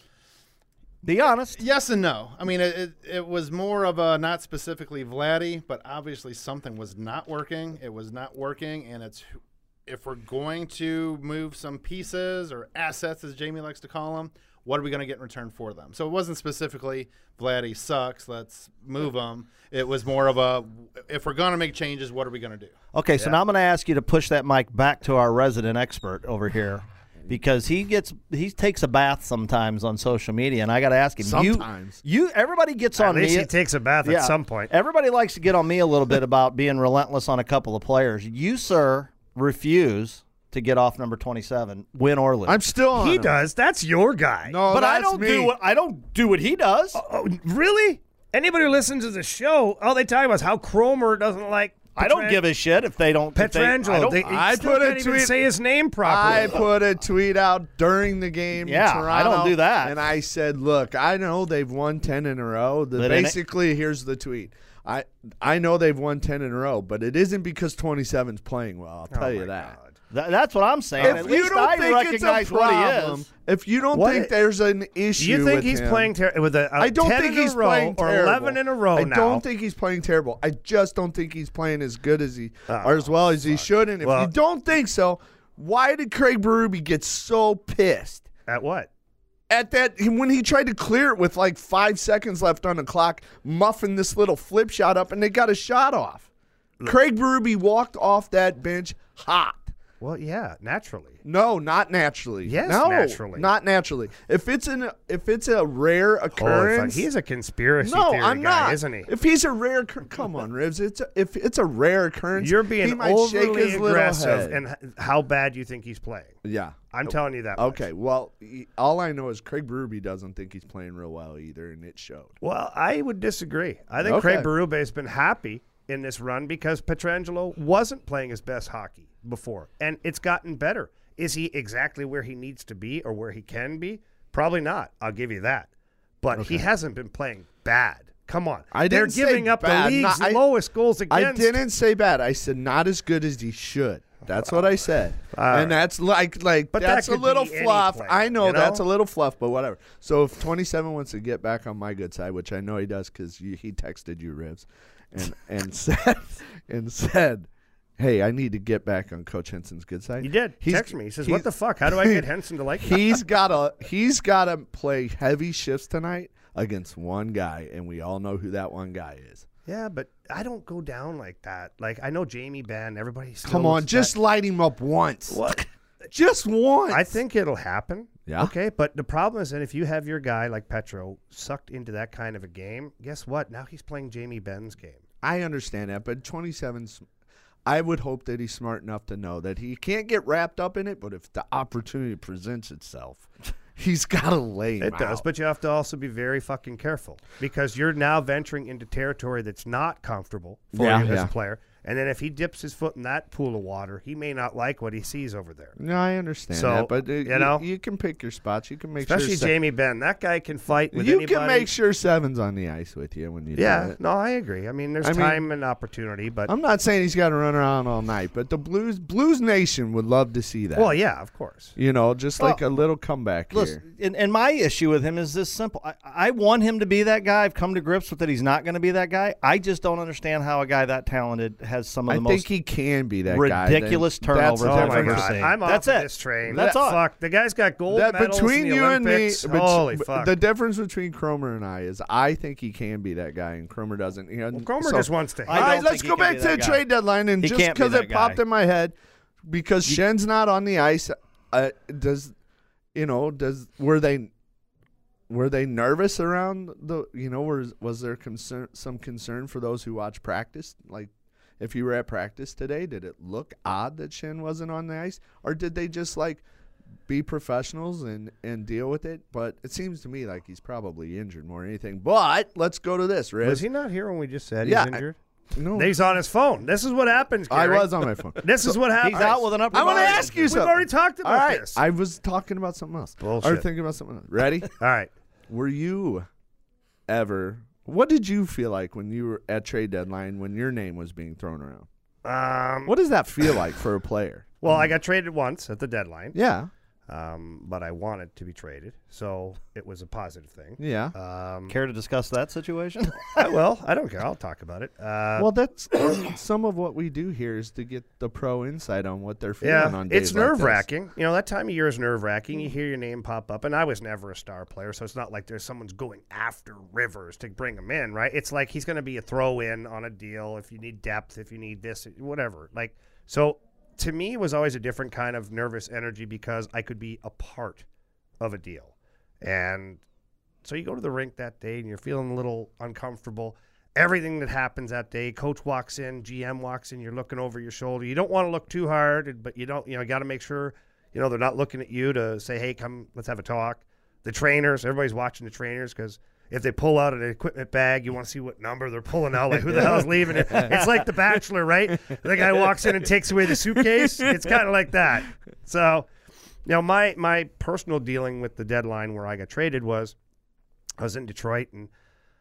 Be honest. Yes and no. I mean, it, it, it was more of a not specifically Vladdy, but obviously something was not working. It was not working, and it's if we're going to move some pieces or assets, as Jamie likes to call them, what are we going to get in return for them? So it wasn't specifically Vladdy sucks, let's move him. It was more of a if we're going to make changes, what are we going to do? Okay, so Yeah. now I'm going to ask you to push that mic back to our resident expert over here. Because he gets he takes a bath sometimes on social media, and I got to ask him. Sometimes. you, you everybody gets At on least me. he takes a bath Yeah. at some point. Everybody likes to get on me a little bit about being relentless on a couple of players. You, sir, refuse to get off number twenty-seven, win or lose. I'm still on He him. does. That's your guy. No, but I that's don't me. do what I don't do what he does. Oh, really? Anybody who listens to the show, all they talk about is how Cromer doesn't like. I don't give a shit if they don't. if they- I Petrangelo. don't- They, I still put a can't even tweet- say his name properly. I put a tweet out during the game. in Yeah, I don't Toronto, do that. And I said, "Look, I know they've won ten in a row. The, But in it- basically, here's the tweet. I I know they've won ten in a row, but it isn't because twenty-seven's playing well. I'll tell Oh you my that. God. Th- that's what I'm saying. If At you least don't I think recognize it's a what problem, he is. if you don't What? think there's an issue, Do you think with he's him, playing ter- with a, a I don't ten think in he's a row playing or terrible. eleven in a row I now? don't think he's playing terrible. I just don't think he's playing as good as he Oh, or as well as he should. And if Well- you don't think so, why did Craig Berube get so pissed At what? at that when he tried to clear it with like five seconds left on the clock, muffing this little flip shot up, and they got a shot off? Craig Berube walked off that bench hot. Well, yeah, naturally. No, not naturally. Yes, no, naturally. not naturally. If it's an if it's a rare occurrence, Oh, he's a conspiracy no, theory I'm guy, not. isn't he? If he's a rare, occur- come on, Rivs. It's a, if it's a rare occurrence, You're he being might shake overly his little aggressive head. and h- how bad you think he's playing. Yeah, I'm telling you that much. okay. Well, he- all I know is Craig Berube doesn't think he's playing real well either, and it showed. Well, I would disagree. I think Okay. Craig Berube has been happy in this run because Petrangelo wasn't playing his best hockey before, and it's gotten better. Is he exactly where he needs to be or where he can be? Probably not. I'll give you that. But he hasn't been playing bad. Come on. I They're didn't say giving up bad. the league's Not- I- lowest goals I against. didn't say bad. I said not as good as he should. That's what I said, All and right. that's like like But that that's a could little be any fluff. player, I know, you know? that's a little fluff, but whatever. So if twenty-seven wants to get back on my good side, which I know he does because he texted you, Ribs, and and said and said, "Hey, I need to get back on Coach Henson's good side." He did. He's- Text me. He says, he's- "What the fuck? How do I get Henson to like me?" He's gotta he's gotta play heavy shifts tonight against one guy, and we all know who that one guy is. Yeah, but I don't go down like that. Like, I know Jamie Benn. Everybody still Come on, looks just that- light him up once. What? Just once. I think it'll happen. Yeah. Okay, but the problem is that if you have your guy like Petro sucked into that kind of a game, guess what? Now he's playing Jamie Benn's game. I understand that, but twenty-seven's I would hope that he's smart enough to know that he can't get wrapped up in it, but if the opportunity presents itself, he's got to lay him It does, out. but you have to also be very fucking careful because you're now venturing into territory that's not comfortable for Yeah, you as yeah. a player. And then if he dips his foot in that pool of water, he may not like what he sees over there. No, I understand So, that, but uh, you you, know? you can pick your spots. You can make Especially sure. se- Jamie Benn. That guy can fight with you anybody. can make sure seven's on the ice with you when you do Yeah, it. no, I agree. I mean, there's I mean, time and opportunity, but I'm not saying he's got to run around all night, but the Blues Blues Nation would love to see that. well, yeah, of course. You know, just like Well, a little comeback Listen, here. and, and my issue with him is this simple. I, I want him to be that guy. I've come to grips with that he's not going to be that guy. I just don't understand how a guy that talented has some of I the think most he can be that ridiculous guy. Then turnovers that's Oh I've my ever God. seen. I'm off That's of it. this train. That's all. Fuck. The guy's got gold That medals between in the you Olympics. and me, bet- Holy fuck. the difference between Cromer and I is I think he can be that guy, and Cromer doesn't. You know, Well, Cromer so- just wants to hit. I All don't right, let's think he go can back be to the that guy. trade deadline, and He just can't be because that it popped guy. in my head, because Shen's not on the ice, uh, does you know? Does were they were they nervous around the? You know, was was there concern some concern for those who watch practice? Like, if you were at practice today, did it look odd that Shen wasn't on the ice, or did they just like be professionals and, and deal with it? But it seems to me like he's probably injured more than anything. But let's go to this, Riz. Was he not here when we just said Yeah, he's injured? No, He's on his phone. This is what happens, I Gary. was on my phone. This is what happens. He's out with an upper I want to body ask you We've something. already talked about All right, this. I was talking about something else. Bullshit. Or thinking about something else. Ready? All right. Were you ever? What did you feel like when you were at trade deadline when your name was being thrown around? Um, What does that feel like for a player? well, I got traded once at the deadline, Yeah, um, but I wanted to be traded, so it was a positive thing. yeah. Um, Care to discuss that situation? I will. I don't care. I'll talk about it. Uh, Well, that's some of what we do here is to get the pro insight on what they're feeling yeah, on days it's like this. nerve wracking. You know, that time of year is nerve wracking. You hear your name pop up, and I was never a star player, so it's not like there's someone's going after Rivers to bring him in, right? It's like he's going to be a throw in on a deal if you need depth, if you need this, whatever. Like, so to me, it was always a different kind of nervous energy because I could be a part of a deal. And so you go to the rink that day and you're feeling a little uncomfortable. Everything that happens that day, coach walks in, G M walks in, you're looking over your shoulder. You don't want to look too hard, but you don't, you know, got to make sure, you know, they're not looking at you to say, hey, come, let's have a talk. The trainers, everybody's watching the trainers because if they pull out an equipment bag, you want to see what number they're pulling out. Like, who the hell is leaving it? It's like The Bachelor, right? The guy walks in and takes away the suitcase. It's kind of like that. So, you know, my my personal dealing with the deadline where I got traded was I was in Detroit and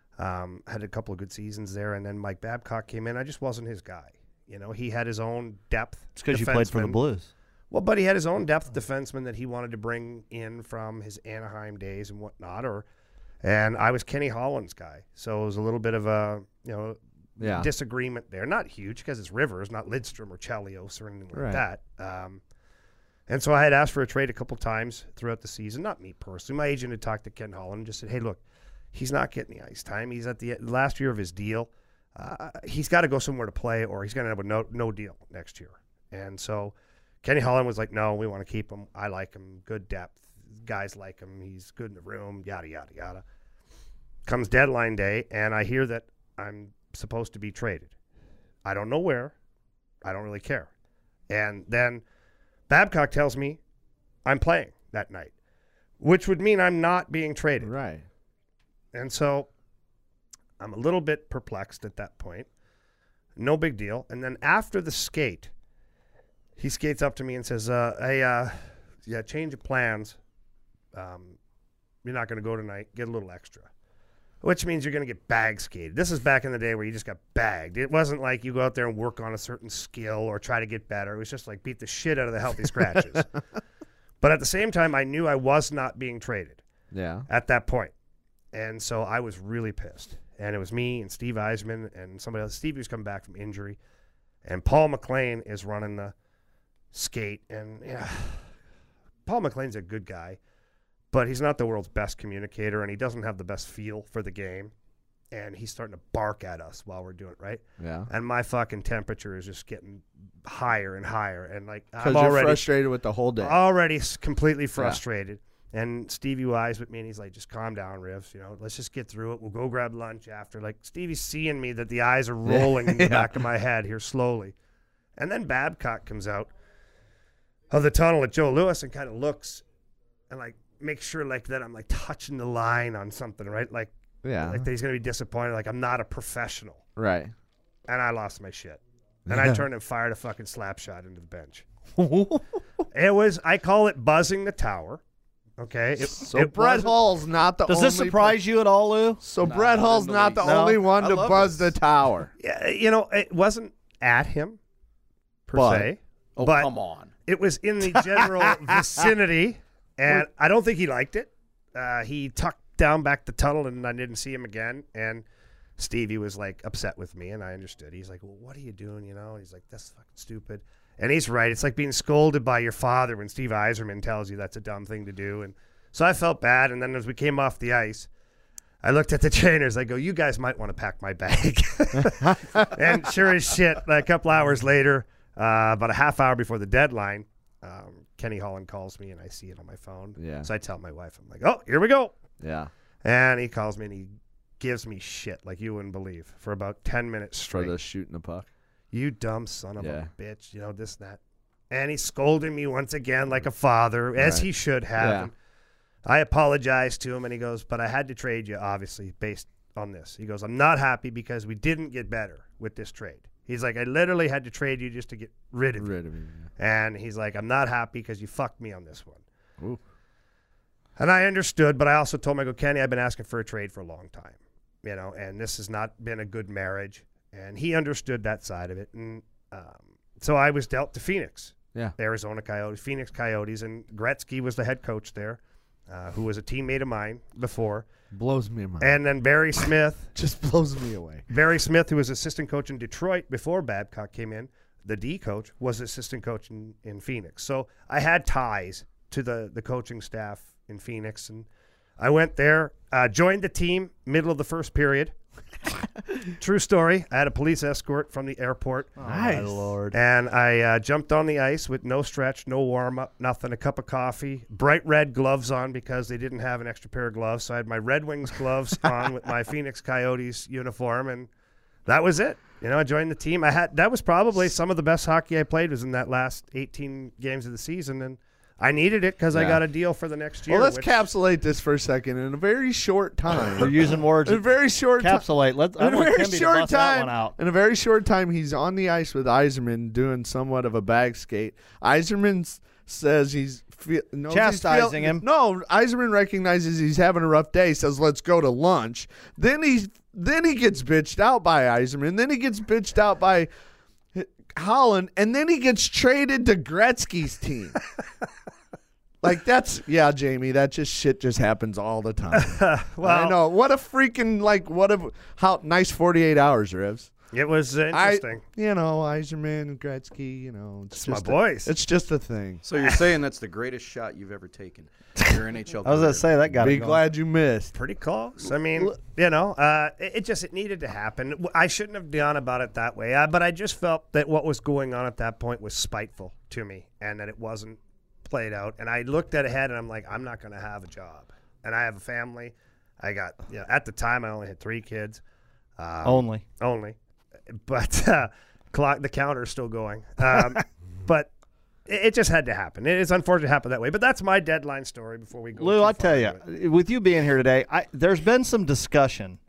um, had a couple of good seasons there, and then Mike Babcock came in. I just wasn't his guy. You know, he had his own depth. It's because you played for the defenseman. Blues. Well, but he had his own depth defenseman that he wanted to bring in from his Anaheim days and whatnot. Or, and I was Kenny Holland's guy, so it was a little bit of a you know Yeah. disagreement there. Not huge because it's Rivers, not Lidstrom or Chelios or anything like Right. that. Um, and so I had asked for a trade a couple times throughout the season. Not me personally. My agent had talked to Ken Holland and just said, "Hey, look, he's not getting the ice time. He's at the last year of his deal. Uh, he's got to go somewhere to play, or he's going to have a no no deal next year." And so Kenny Holland was like, "No, we want to keep him. I like him. Good depth. Guys like him. He's good in the room. Yada yada yada." Comes deadline day, and I hear that I'm supposed to be traded. I don't know where. I don't really care. And then Babcock tells me I'm playing that night, which would mean I'm not being traded. Right. And so I'm a little bit perplexed at that point. No big deal. And then after the skate, he skates up to me and says, uh, hey, uh, yeah, change of plans. Um, you're not going to go tonight. Get a little extra. Which means you're going to get bag skated. This is back in the day where you just got bagged. It wasn't like you go out there and work on a certain skill or try to get better. It was just like beat the shit out of the healthy scratches. But at the same time, I knew I was not being traded Yeah. at that point. And so I was really pissed. And it was me and Steve Eisman and somebody else. Steve was coming back from injury. And Paul McLean is running the skate. And yeah, Paul McLean's a good guy, but he's not the world's best communicator, and he doesn't have the best feel for the game. And he's starting to bark at us while we're doing it, right? Yeah. And my fucking temperature is just getting higher and higher. And like, Because I'm you're already frustrated with the whole day. already s- completely frustrated. And Stevie Wise with me, and he's like, just calm down, Rivs. You know, let's just get through it. We'll go grab lunch after. Like, Stevie's seeing me that the eyes are rolling in the Yeah. back of my head here slowly. And then Babcock comes out of the tunnel at Joe Louis and kind of looks and, like, makes sure, like, that I'm, like, touching the line on something, right? Like, Yeah. like that he's going to be disappointed. Like, I'm not a professional. Right. And I lost my shit. And I turned and fired a fucking slap shot into the bench. It was, I call it buzzing the tower. Okay. It, So it Brett wasn't- Hall's not the Does only this surprise you at all, Lou? So No, Brett not Hall's in the not the least. only No. one I to love buzz this. the tower. Yeah, you know, it wasn't at him per But- se, Oh, but come on. it was in the general vicinity, and I don't think he liked it. Uh, he tucked down back the tunnel, and I didn't see him again. And Stevie was like upset with me, and I understood. He's like, well, what are you doing, you know? He's like, that's fucking stupid. And he's right. It's like being scolded by your father when Steve Yzerman tells you that's a dumb thing to do. And so I felt bad, and then as we came off the ice, I looked at the trainers. I go, you guys might want to pack my bag. And sure as shit, a couple hours later, uh, about a half hour before the deadline, um, Kenny Holland calls me, and I see it on my phone. Yeah. So I tell my wife, I'm like, oh, here we go. Yeah. And he calls me, and he gives me shit like you wouldn't believe for about ten minutes straight. For the shooting the puck. You dumb son of Yeah. a bitch, you know, this, that. And he scolded me once again like a father, as Right. he should have. Yeah. And I apologized to him, and he goes, but I had to trade you, obviously, based on this. He goes, I'm not happy because we didn't get better with this trade. He's like, I literally had to trade you just to get rid of Rid you. of you. And he's like, I'm not happy because you fucked me on this one. Ooh. And I understood, but I also told him, I go, Kenny, I've been asking for a trade for a long time, you know, and this has not been a good marriage. And he understood that side of it. And um, so I was dealt to Phoenix, Yeah. Arizona Coyotes, Phoenix Coyotes, and Gretzky was the head coach there, uh, who was a teammate of mine before. Blows me mind. And then Barry Smith. Just blows me away. Barry Smith, who was assistant coach in Detroit before Babcock came in, the D coach, was assistant coach in, in Phoenix. So I had ties to the, the coaching staff in Phoenix. And I went there, uh, joined the team, middle of the first period. True story. I had a police escort from the airport. Oh, my Lord. And I uh, jumped on the ice with no stretch, no warm-up, nothing, a cup of coffee, bright red gloves on because they didn't have an extra pair of gloves. So I had my Red Wings gloves on with my Phoenix Coyotes uniform, and that was it. You know, I joined the team. I had that was probably some of the best hockey I played was in that last eighteen games of the season, and I needed it because I Yeah. got a deal for the next year. Well, let's which- capsulate this for a second. In a very short time. We're using words. In a very short time. Capsulate. Let's. I In a want very Timmy to short bust that one time. out. In a very short time, he's on the ice with Yzerman doing somewhat of a bag skate. Yzerman s- says he's fe- knows he's Chastising feel- him. No, Yzerman recognizes he's having a rough day. Says, "Let's go to lunch." Then he's then he gets bitched out by Yzerman. Then he gets bitched out by Holland, and then he gets traded to Gretzky's team. Like, that's, yeah, Jamie, that just shit just happens all the time. Well- I know. What a freaking, like, what a, how nice forty-eight hours, Rivs. It was uh, interesting. I, you know, Yzerman, Gretzky, you know. It's It's my just a- boys. it's just a thing. So you're saying that's the greatest shot you've ever taken in your N H L I was career? gonna say that got Be it going. glad you missed. Pretty close. I mean, you know, uh, it, it just it needed to happen. W- I shouldn't have gone about it that way, uh, but I just felt that what was going on at that point was spiteful to me, and that it wasn't played out. And I looked at ahead, and I'm like, I'm not going to have a job, and I have a family. I got, you know, at the time I only had three kids. Um, Only. only, but uh, clock the counter's still going. Um, but it, it just had to happen. It is unfortunate it happened that way. But that's my deadline story. Before we go, Lou, too I far tell into it. you, with you being here today, I, there's been some discussion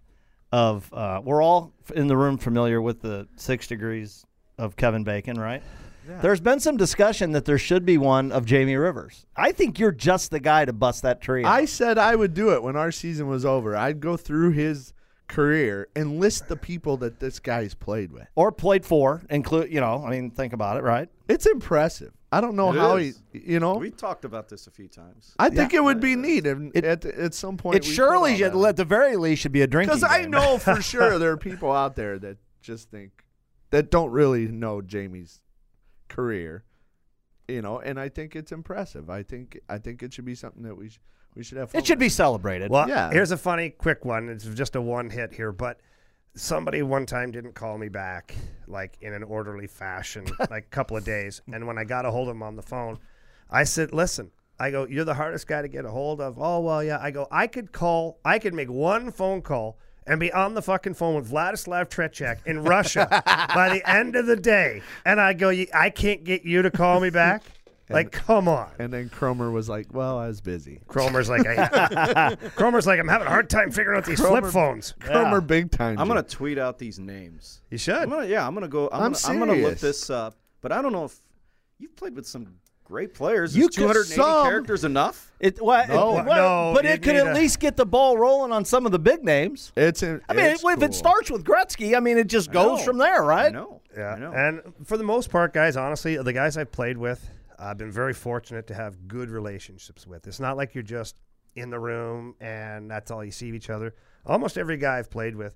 of uh, we're all in the room familiar with the six degrees of Kevin Bacon, right? Yeah. There's been some discussion that there should be one of Jamie Rivers. I think you're just the guy to bust that tree out. I said I would do it when our season was over. I'd go through his career and list the people that this guy's played with. Or played for, include, you know, I mean, think about it, right? It's impressive. I don't know It how is. he, you know. We talked about this a few times. I think it would be neat if, It- at, at some point. It we surely, put all should, that. at the very least, should be a drinking Because I game. know for sure there are people out there that just think that don't really know Jamie's career, you know, and I think it's impressive. I think I think it should be something that we sh- we should have. Fun It should with. be celebrated. Well, Yeah. here's a funny, quick one. It's just a one hit here, but somebody one time didn't call me back, like in an orderly fashion, like a couple of days. And when I got a hold of him on the phone, I said, listen, I go, you're the hardest guy to get a hold of. Oh, well, yeah. I go, I could call, I could make one phone call and be on the fucking phone with Vladislav Tretiak in Russia by the end of the day. And I go, "You- I can't get you to call me back? Like, come on. And then Cromer was like, "Well, I was busy." Cromer's like, I, Cromer's like, I'm having a hard time figuring out these flip Cromer- phones. Cromer, big time. I'm Jim. gonna tweet out these names. You should. I'm gonna, yeah, I'm gonna go. I'm, I'm gonna, I'm gonna look serious. this up. But I don't know if you've played with some great players. You Is could- two hundred eighty some- characters enough? It, well, No, it, well, no, but you it could need at a- least get the ball rolling on some of the big names. It's. In, I mean, it's if it cool. starts with Gretzky, I mean, it just I goes know. from there, right? I know. Yeah. I know. And for the most part, guys, honestly, the guys I've played with, I've been very fortunate to have good relationships with. It's not like you're just in the room and that's all you see of each other. Almost every guy I've played with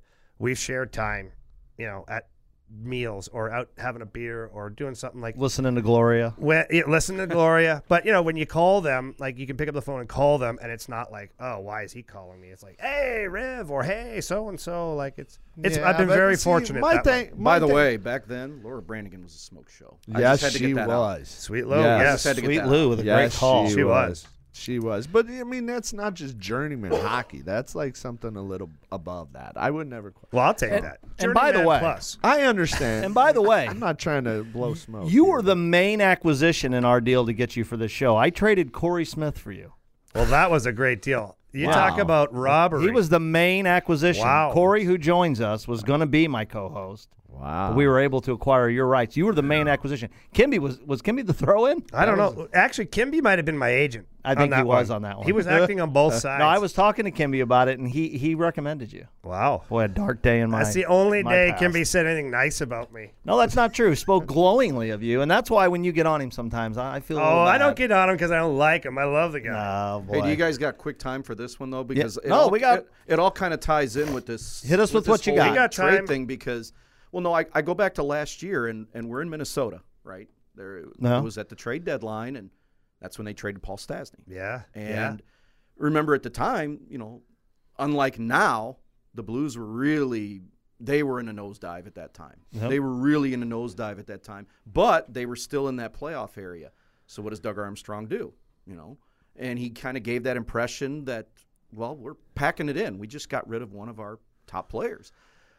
we've shared time, you know, at meals or out having a beer or doing something like listening to Gloria. When, yeah, listen to Gloria. But, you know, when you call them, like you can pick up the phone and call them, and it's not like, oh, why is he calling me? It's like, hey, Riv, or hey, so-and-so. Like, it's, it's Yeah, I've been but very see, fortunate. my that thing- way. my By the thing- way, back then, Laura Brannigan was a smoke show. I Yes, just had to she get that was. out. Sweet Lou, Yes. yes. I just had to get Sweet that Lou out. with a Yes, great call. She, She was. was. She was. But, I mean, that's not just journeyman hockey. That's like something a little above that. I would never. Well, I'll take And- that. and by the Journeyman way- plus. I understand. And by the way, I'm not trying to blow smoke. you here. were the main acquisition in our deal to get you for this show. I traded Corey Smith for you. Well, that was a great deal. You Wow. talk about robbery. He was the main acquisition. Wow. Corey, who joins us, was going to be my co-host. Wow. But we were able to acquire your rights. You were the main acquisition. Kimby was was Kimby the throw-in? I don't know. Actually, Kimby might have been my agent. I on think he that was one. on that one. He was acting on both sides. No, I was talking to Kimby about it, and he he recommended you. Wow. Boy, a dark day in my That's the only my day past. Kimby said anything nice about me. No, that's not true. Spoke glowingly of you, and that's why when you get on him sometimes, I I feel. a Oh, little I don't bad. get on him because I don't like him. I love the guy. Oh boy. Hey, do you guys got quick time for this one though? Because it No, all, we got- it, it all kind of ties in with this. Hit us with this what you whole got. We got trade time. thing because, well, no, I, I go back to last year and, and we're in Minnesota, right? There No. it was at the trade deadline, and that's when they traded Paul Stastny. Yeah. And yeah. remember at the time, you know, unlike now, the Blues were really they were in a nosedive at that time. Yep. They were really in a nosedive at that time, but they were still in that playoff area. So what does Doug Armstrong do? You know, and he kind of gave that impression that, well, we're packing it in. We just got rid of one of our top players.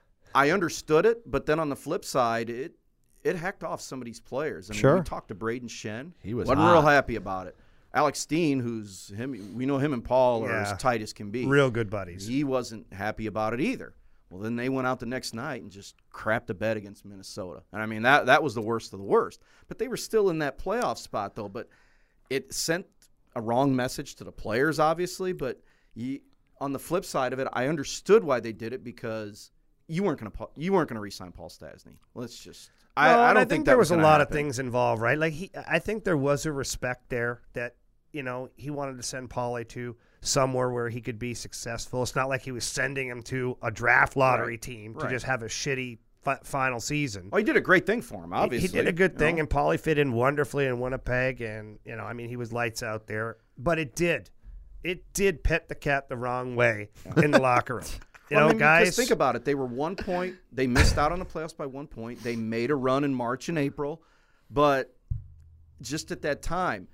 I understood it, but then on the flip side, it it hacked off some of these players. I mean, Sure. we talked to Braden Shen. He was wasn't hot. real happy about it. Alex Steen, who's him, we know him and Paul are Yeah. as tight as can be. Real good buddies. He wasn't happy about it either. Well, then they went out the next night and just crapped the bed against Minnesota. And I mean, that that was the worst of the worst. But they were still in that playoff spot, though. But it sent a wrong message to the players, obviously. But you, on the flip side of it, I understood why they did it because you weren't going to you weren't going to re-sign Paul Stastny. Let's just. I, No, I and don't I think, think that there was a gonna lot of happen. things involved, right? Like he, I think there was a respect there that you know he wanted to send Paulie to somewhere where he could be successful. It's not like he was sending him to a draft lottery Right. team to Right. just have a shitty fi- final season. Well, he did a great thing for him, He- obviously. He did a good you thing, know. and Paulie fit in wonderfully in Winnipeg, and you know, I mean, he was lights out there. But it did, it did pet the cat the wrong way in the locker room. You Well, know, I mean, guys. because think about it. They were one point. They missed out on the playoffs by one point. They made a run in March and April, but just at that time,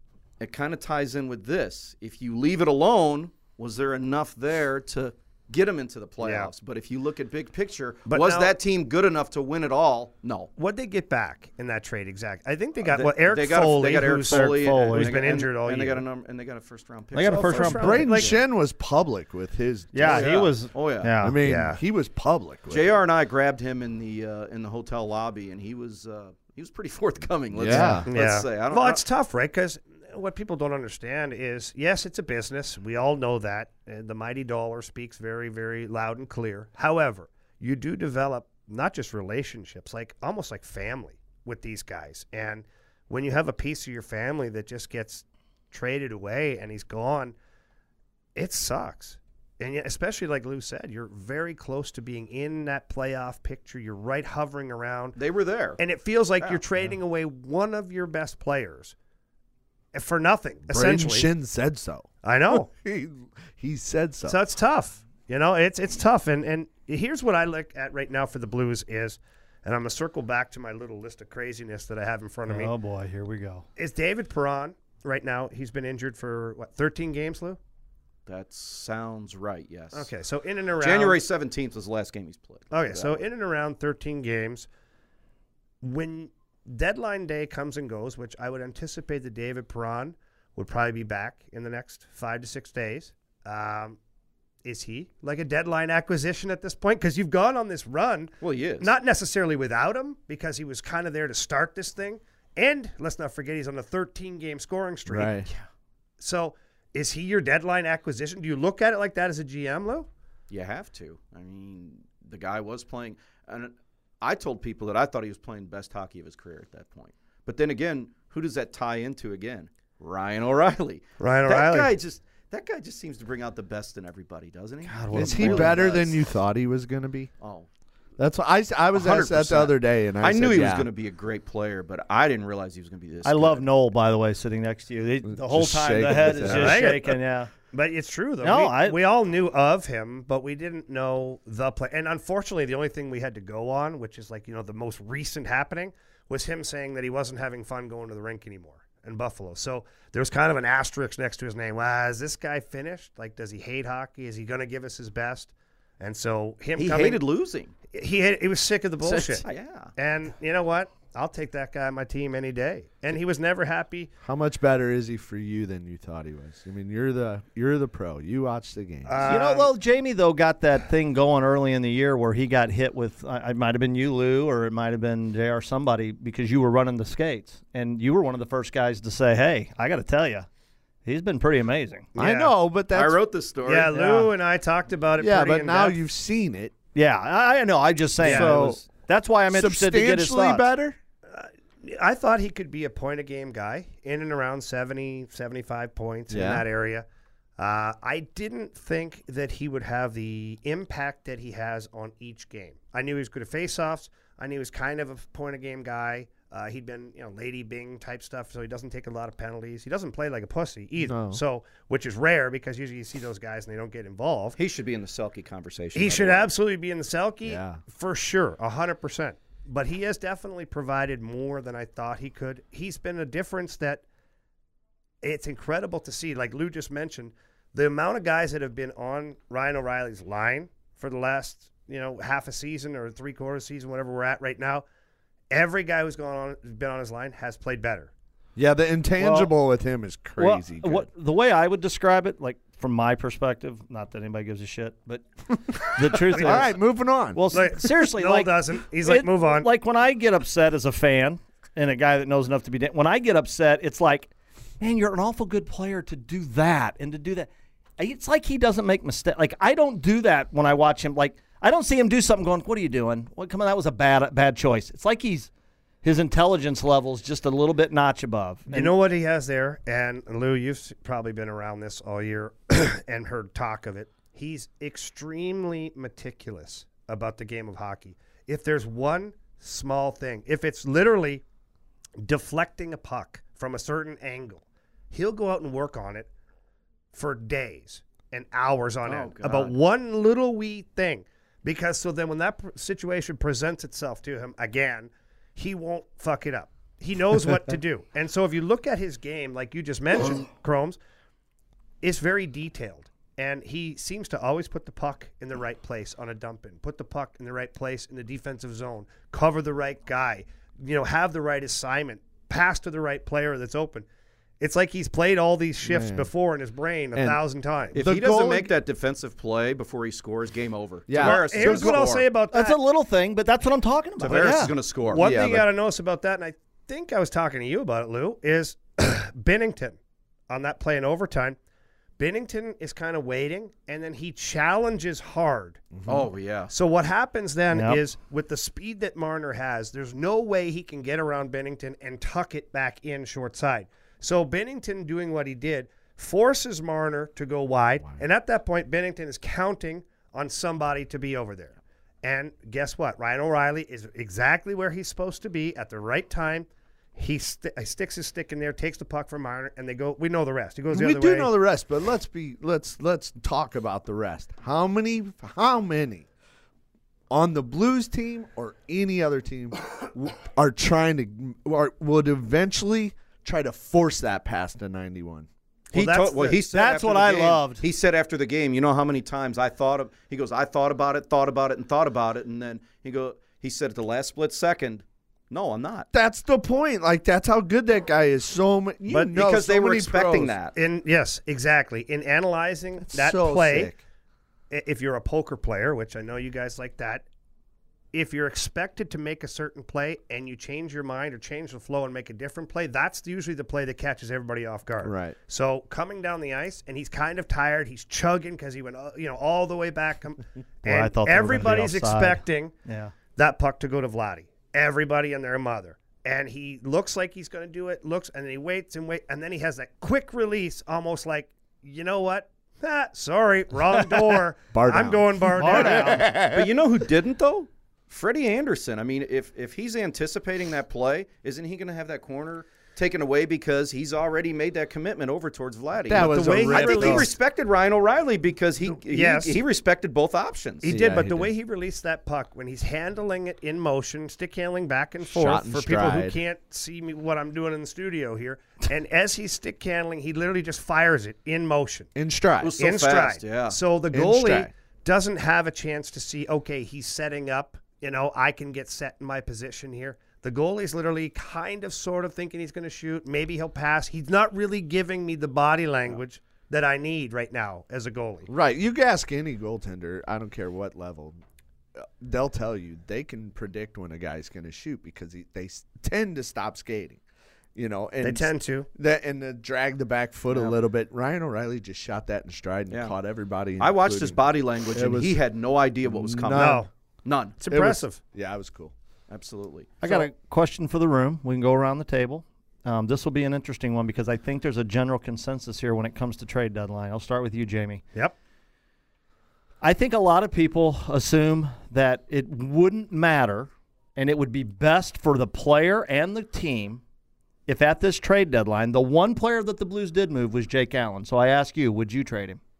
it kind of ties in with this. If you leave it alone, was there enough there to get them into the playoffs? But if you look at big picture, But was now- that team good enough to win it all? No. What'd they get back in that trade exactly? I think they got They- well Eric they got a- Foley, they got Eric who's, Foley, and- who's and- been and- injured all and year. They got a number, and they got a first round pick. They got a So- first round pick. Braden Like- Shen was public with his. Yeah, Oh, he was. Oh yeah. Yeah. I mean, Yeah. he was public. With J it. R and I grabbed him in the uh, in the hotel lobby, and he was uh, he was pretty forthcoming. Let's, Yeah. let's yeah. say. I don't, well, I- it's tough, right? Because what people don't understand is, yes, it's a business. We all know that. And the mighty dollar speaks very, very loud and clear. However, you do develop not just relationships, like almost like family with these guys. And when you have a piece of your family that just gets traded away and he's gone, it sucks. And yet, especially like Lou said, you're very close to being in that playoff picture. You're right hovering around. They were there. And it feels like Yeah. you're trading away one of your best players for nothing, Braden essentially. Shen said so. I know. he he said so. So it's tough. You know, it's it's tough. And and here's what I look at right now for the Blues is, and I'm going to circle back to my little list of craziness that I have in front of me, Oh boy, here we go. is David Perron right now. He's been injured for, what, thirteen games, Lou? That sounds right. Yes. Okay, so in and around. January seventeenth was the last game he's played. Okay, so in and around thirteen games. When deadline day comes and goes, which I would anticipate that David Perron would probably be back in the next five to six days. Um, is he like a deadline acquisition at this point? Because you've gone on this run. Well, he is. Not necessarily without him, because he was kind of there to start this thing. And let's not forget, he's on a thirteen-game scoring streak. Right. So is he your deadline acquisition? Do you look at it like that as a G M, Lou? You have to. I mean, the guy was playing. And I told people that I thought he was playing the best hockey of his career at that point. But then again, who does that tie into again? Ryan O'Reilly. Ryan That O'Reilly. guy just That guy just seems to bring out the best in everybody, doesn't he? God, Is he really better does. than you thought he was going to be? Oh. That's what I, I was asked that the other day, and I, I said, knew he yeah. was going to be a great player, but I didn't realize he was going to be this I good. love Noel, by the way, sitting next to you. They, the whole Just time, the shaking head his is head. just Right. shaking, yeah. But it's true, though. No, we, I- we all knew of him, but we didn't know the play. And unfortunately, the only thing we had to go on, which is like, you know, the most recent happening, was him saying that he wasn't having fun going to the rink anymore in Buffalo. So there's kind of an asterisk next to his name. Well, is this guy finished? Like, does he hate hockey? Is he going to give us his best? And so him He coming, hated losing. He had, he was sick of the bullshit. Yeah. And you know what? I'll take that guy on my team any day. And he was never happy. How much better is he for you than you thought he was? I mean, you're the you're the pro. You watch the games. Uh, You know, well, Jamie, though, got that thing going early in the year where he got hit with, uh, it might have been you, Lou, or it might have been J R somebody, because you were running the skates. And you were one of the first guys to say, hey, I got to tell you, he's been pretty amazing. I Yeah. know, but that's I wrote this story. Yeah, Lou Yeah. and I talked about it. yeah, pretty but in now depth. you've seen it. Yeah, I, I know. I'm just saying. Yeah. it So, was- that's why I'm interested to get his substantially thoughts. better. I thought he could be a point a game guy in and around seventy, seventy-five points in Yeah. that area. Uh, I didn't think that he would have the impact that he has on each game. I knew he was good at faceoffs. I knew he was kind of a point a game guy. Uh, he'd been, you know, Lady Bing type stuff, so he doesn't take a lot of penalties. He doesn't play like a pussy either. No. So, which is rare because usually you see those guys and they don't get involved. He should be in the Selke conversation. He by the should way. absolutely be in the Selke Yeah. for sure, a hundred percent. But he has definitely provided more than I thought he could. He's been a difference that it's incredible to see. Like Lou just mentioned, the amount of guys that have been on Ryan O'Reilly's line for the last, you know, half a season or three quarters season, whatever we're at right now. Every guy who's gone on, been on his line has played better. Yeah, the intangible with him is crazy. Well, what, the way I would describe it, like from my perspective, not that anybody gives a shit, but the truth is, All right, moving on. well, Like, seriously, Noel like doesn't. He's like, it- move on. Like when I get upset as a fan and a guy that knows enough to be, da- when I get upset, it's like, man, you're an awful good player to do that and to do that. It's like he doesn't make mistakes. Like I don't do that when I watch him. Like I don't see him do something going, what are you doing? What, come on, that was a bad bad choice. It's like he's his intelligence level's just a little bit notch above. You know what he has there? And Lou, you've s- probably been around this all year and heard talk of it. He's extremely meticulous about the game of hockey. If there's one small thing, if it's literally deflecting a puck from a certain angle, he'll go out and work on it for days and hours on Oh, end God. about one little wee thing. Because so then when that pr- situation presents itself to him again, he won't fuck it up. He knows what to do. And so if you look at his game, like you just mentioned, Chromes, it's very detailed. And he seems to always put the puck in the right place on a dump in, put the puck in the right place in the defensive zone, cover the right guy, you know, have the right assignment, pass to the right player that's open. It's like he's played all these shifts Man. before in his brain a And thousand times. If The he doesn't goalie- make that defensive play before he scores, game over. Yeah. Tavares Well, is Here's gonna what I'll score. say about that. That's a little thing, but that's what I'm talking about. Tavares Yeah. is going to score. One Yeah, thing you but- got to notice about that, and I think I was talking to you about it, Lou, is Binnington on that play in overtime. Binnington is kind of waiting, and then he challenges hard. Oh, yeah. So what happens then Yep. is with the speed that Marner has, there's no way he can get around Binnington and tuck it back in short side. So Binnington doing what he did forces Marner to go wide, and at that point, Binnington is counting on somebody to be over there. And guess what? Ryan O'Reilly is exactly where he's supposed to be at the right time. He st- he sticks his stick in there, takes the puck from Marner, and they go. We know the rest. He goes the we other do way. know the rest, but let's be let's let's talk about the rest. How many how many on the Blues team or any other team w- are trying to or would eventually try to force that past a ninety-one? He Well, to- that's well, the- he said that's after what the I game- loved. He said after the game, you know how many times I thought of. He goes, I thought about it, thought about it, and thought about it, and then he go. He said at the last split second, no, I'm not. That's the point. Like that's how good that guy is. So ma- you But know because so they were many expecting pros. that. In yes, exactly. In analyzing that so play, sick. i- if you're a poker player, which I know you guys like that, if you're expected to make a certain play and you change your mind or change the flow and make a different play, that's usually the play that catches everybody off guard. Right. So coming down the ice and he's kind of tired, he's chugging because he went, uh, you know, all the way back, um, and I thought they were gonna be everybody's offside. expecting Yeah. that puck to go to Vladdy. Everybody and their mother. And he looks like he's going to do it, looks, and then he waits and waits, and then he has that quick release, almost like you know what? Ah, sorry, wrong door. Bar I'm down. going bar, Bar down. down. But you know who didn't, though? Freddie Anderson. I mean, if if he's anticipating that play, isn't he going to have that corner taken away because he's already made that commitment over towards Vladdy? That But was the way a I think he rip. respected Ryan O'Reilly because he Yes. he, he respected both options. He Yeah, did, but he the did. way he released that puck when he's handling it in motion, stick handling back and forth Shot and for people who stride. can't see me what I'm doing in the studio here. And as he's stick handling, he literally just fires it in motion. In stride. It was so in fast, stride. yeah. So the In goalie stride. doesn't have a chance to see, okay, he's setting up, you know, I can get set in my position here. The goalie's literally kind of sort of thinking he's going to shoot. Maybe he'll pass. He's not really giving me the body language that I need right now as a goalie. Right. You can ask any goaltender, I don't care what level, uh, they'll tell you they can predict when a guy's going to shoot because he, they s- tend to stop skating. You know, and They tend to. That and uh, drag the back foot Yeah. a little bit. Ryan O'Reilly just shot that in stride and Yeah. caught everybody. I watched his including- body language, It and was he had no idea what was coming. No. None. It's it was- impressive. yeah, it was cool. Absolutely. I got a question for the room. We can go around the table. Um, this will be an interesting one because I think there's a general consensus here when it comes to trade deadline. I'll start with you, Jamie. Yep. I think a lot of people assume that it wouldn't matter and it would be best for the player and the team if at this trade deadline, the one player that the Blues did move was Jake Allen. So I ask you, would you trade him?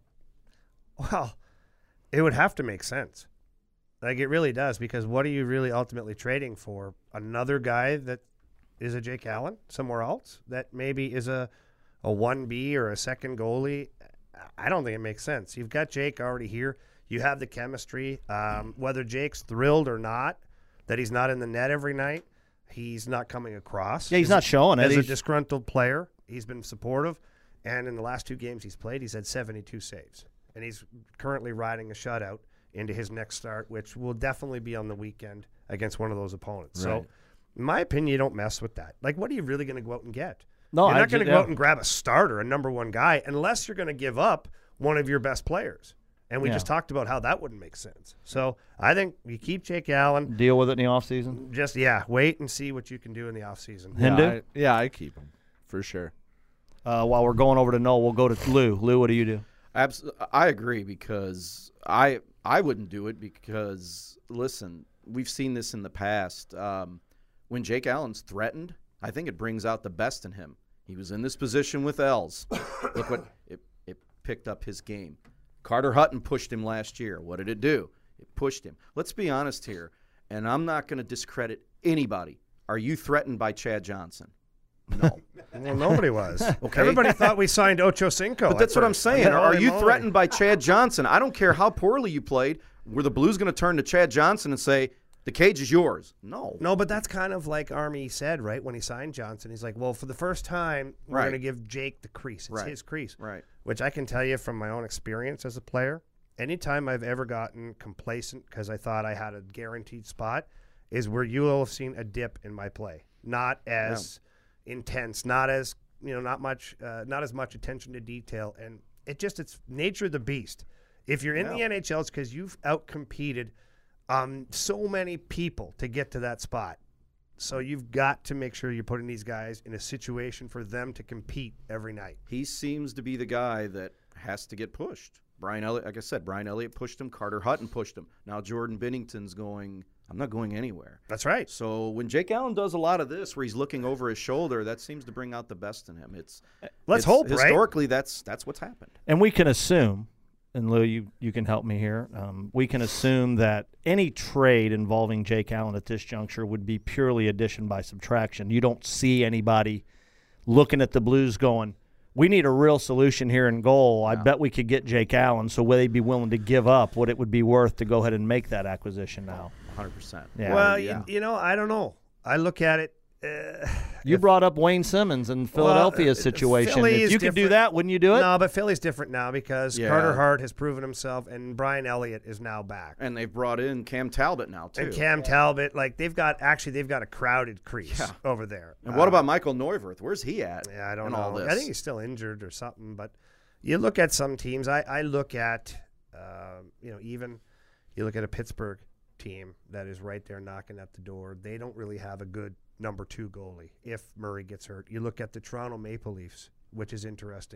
Well, it would have to make sense. Like, it really does, because what are you really ultimately trading for? Another guy that is a Jake Allen somewhere else that maybe is a, a one B or a second goalie? I don't think it makes sense. You've got Jake already here. You have the chemistry. Um, whether Jake's thrilled or not that he's not in the net every night, he's not coming across. Yeah, he's as not a- showing it. As a He's- disgruntled player, he's been supportive. And in the last two games he's played, he's had seventy-two saves. And he's currently riding a shutout into his next start, which will definitely be on the weekend against one of those opponents. Right. So, in my opinion, you don't mess with that. Like, what are you really going to go out and get? No, you're I not going to ju- go yeah. out and grab a starter, a number one guy, unless you're going to give up one of your best players. And we Yeah. just talked about how that wouldn't make sense. So, I think you keep Jake Allen. Deal with it in the offseason? Just, yeah, wait and see what you can do in the offseason. Yeah, Hindu? I, yeah, I keep him for sure. Uh, while we're going over to Noel, we'll go to Lou. Lou, what do you do? Abs- I agree because I I wouldn't do it because, listen, we've seen this in the past. Um, when Jake Allen's threatened, I think it brings out the best in him. He was in this position with Els. Look what it, it picked up his game. Carter Hutton pushed him last year. What did it do? It pushed him. Let's be honest here, and I'm not going to discredit anybody. Are you threatened by Chad Johnson? No. Well, nobody was. Okay. Everybody thought we signed Ocho Cinco. But that's at what I'm first. saying. Holy Are you moly. threatened by Chad Johnson? I don't care how poorly you played. Were the Blues going to turn to Chad Johnson and say, the cage is yours? No. No, but that's kind of like Army said, right? When he signed Johnson, he's like, well, for the first time, we're Right. going to give Jake the crease. It's Right. his crease. Right. Which I can tell you from my own experience as a player, anytime I've ever gotten complacent because I thought I had a guaranteed spot is where you will have seen a dip in my play. Not as intense, not as, you know, not much, uh, not as much attention to detail. And it just, it's nature of the beast. If you're in the Yeah. N H L, it's because you've outcompeted um, so many people to get to that spot. So you've got to make sure you're putting these guys in a situation for them to compete every night. He seems to be the guy that has to get pushed. Brian Elliott, like I said, Brian Elliott pushed him. Carter Hutton pushed him. Now Jordan Binnington's going, I'm not going anywhere. That's right. So when Jake Allen does a lot of this where he's looking over his shoulder, that seems to bring out the best in him. It's Let's it's, hope, right? Historically, that's that's what's happened. And we can assume, and Lou, you, you can help me here, um, we can assume that any trade involving Jake Allen at this juncture would be purely addition by subtraction. You don't see anybody looking at the Blues going, we need a real solution here in goal. I bet we could get Jake Allen, so would they be willing to give up what it would be worth to go ahead and make that acquisition now? one hundred percent. Yeah. Well, yeah. You, you know, I don't know. I look at it. Uh, You brought up Wayne Simmons and Philadelphia's uh, situation. Philly If is you could do different. that, wouldn't you do it? No, but Philly's different now because Yeah. Carter Hart has proven himself, and Brian Elliott is now back. And they've brought in Cam Talbot now, too. And Cam Talbot, like they've got actually they've got a crowded crease Yeah. over there. And what Uh, about Michael Neuwirth? Where's he at? Yeah, I don't in know. all this? I think he's still injured or something. But you look at some teams. I, I look at, uh, you know, even you look at a Pittsburgh team that is right there knocking at the door. They don't really have a good number two goalie if Murray gets hurt. You look at the Toronto Maple Leafs, which is interesting.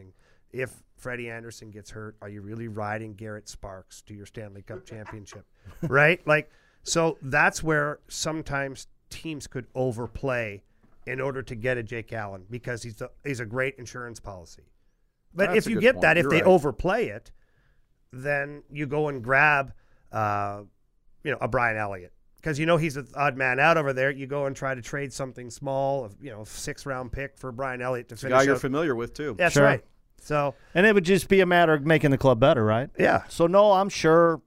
if Freddie Anderson gets hurt, are you really riding Garrett Sparks to your Stanley Cup championship? Right? Like, so that's where sometimes teams could overplay in order to get a Jake Allen because he's a, he's a great insurance policy. But That's if a you good get point. that, if You're they right. overplay it, then you go and grab, uh, you know, a Brian Elliott. Because you know he's an odd man out over there. You go and try to trade something small, you know, six-round pick for Brian Elliott to It's a finish guy you're out. familiar with, too. That's Sure. right. So, And it would just be a matter of making the club better, right? yeah. So, no, I'm sure.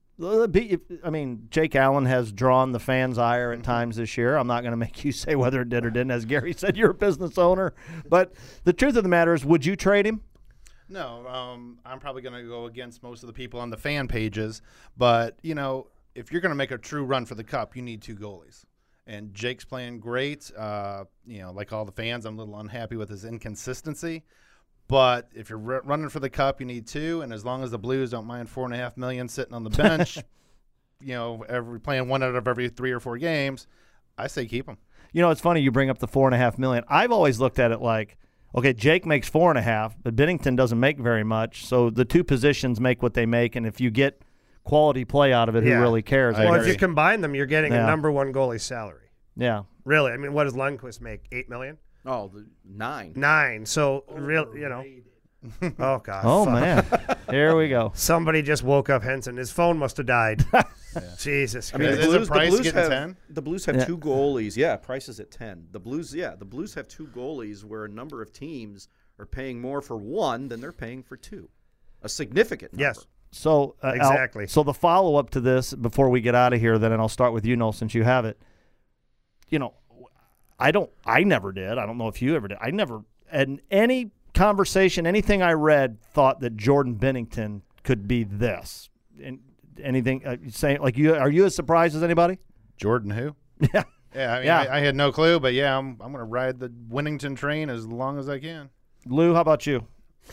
I mean, Jake Allen has drawn the fans' ire at times this year. I'm not going to make you say whether it did or didn't. As Gary said, you're a business owner. But the truth of the matter is, would you trade him? No, um, I'm probably going to go against most of the people on the fan pages. But, you know, if you're going to make a true run for the Cup, you need two goalies. And Jake's playing great. Uh, you know, like all the fans, I'm a little unhappy with his inconsistency. But if you're r- running for the Cup, you need two. And as long as the Blues don't mind four and a half million sitting on the bench, you know, every playing one out of every three or four games, I say keep them. You know, it's funny you bring up the four and a half million. I've always looked at it like, okay, Jake makes four and a half, but Binnington doesn't make very much. So the two positions make what they make, and if you get quality play out of it, Yeah. who really cares? Well, I if you guess. combine them, you're getting Yeah. a number one goalie salary. Yeah. Really? I mean, what does Lundqvist make? Eight million? Oh, the nine. Nine. So, real, you know. Oh, God. Oh, fuck. man. Here we go. Somebody just woke up Henson. His phone must have died. Jesus I mean, Christ. the Isn't Blues, the Price Blues getting have ten? the Blues have Yeah. two goalies. Yeah, Price is at ten. The Blues, yeah, the Blues have two goalies where a number of teams are paying more for one than they're paying for two. A significant number. Yes. So uh, Al, Exactly. so the follow up to this before we get out of here, then, and I'll start with you, Noel, since you have it. You know, I don't. I never did. I don't know if you ever did. I never, in any conversation, anything I read, thought that Jordan Binnington could be this. And anything uh, saying like you are you as surprised as anybody? Jordan who? Yeah. Yeah, I mean, Yeah. I, I had no clue, but yeah, I'm I'm going to ride the Winnington train as long as I can. Lou, how about you?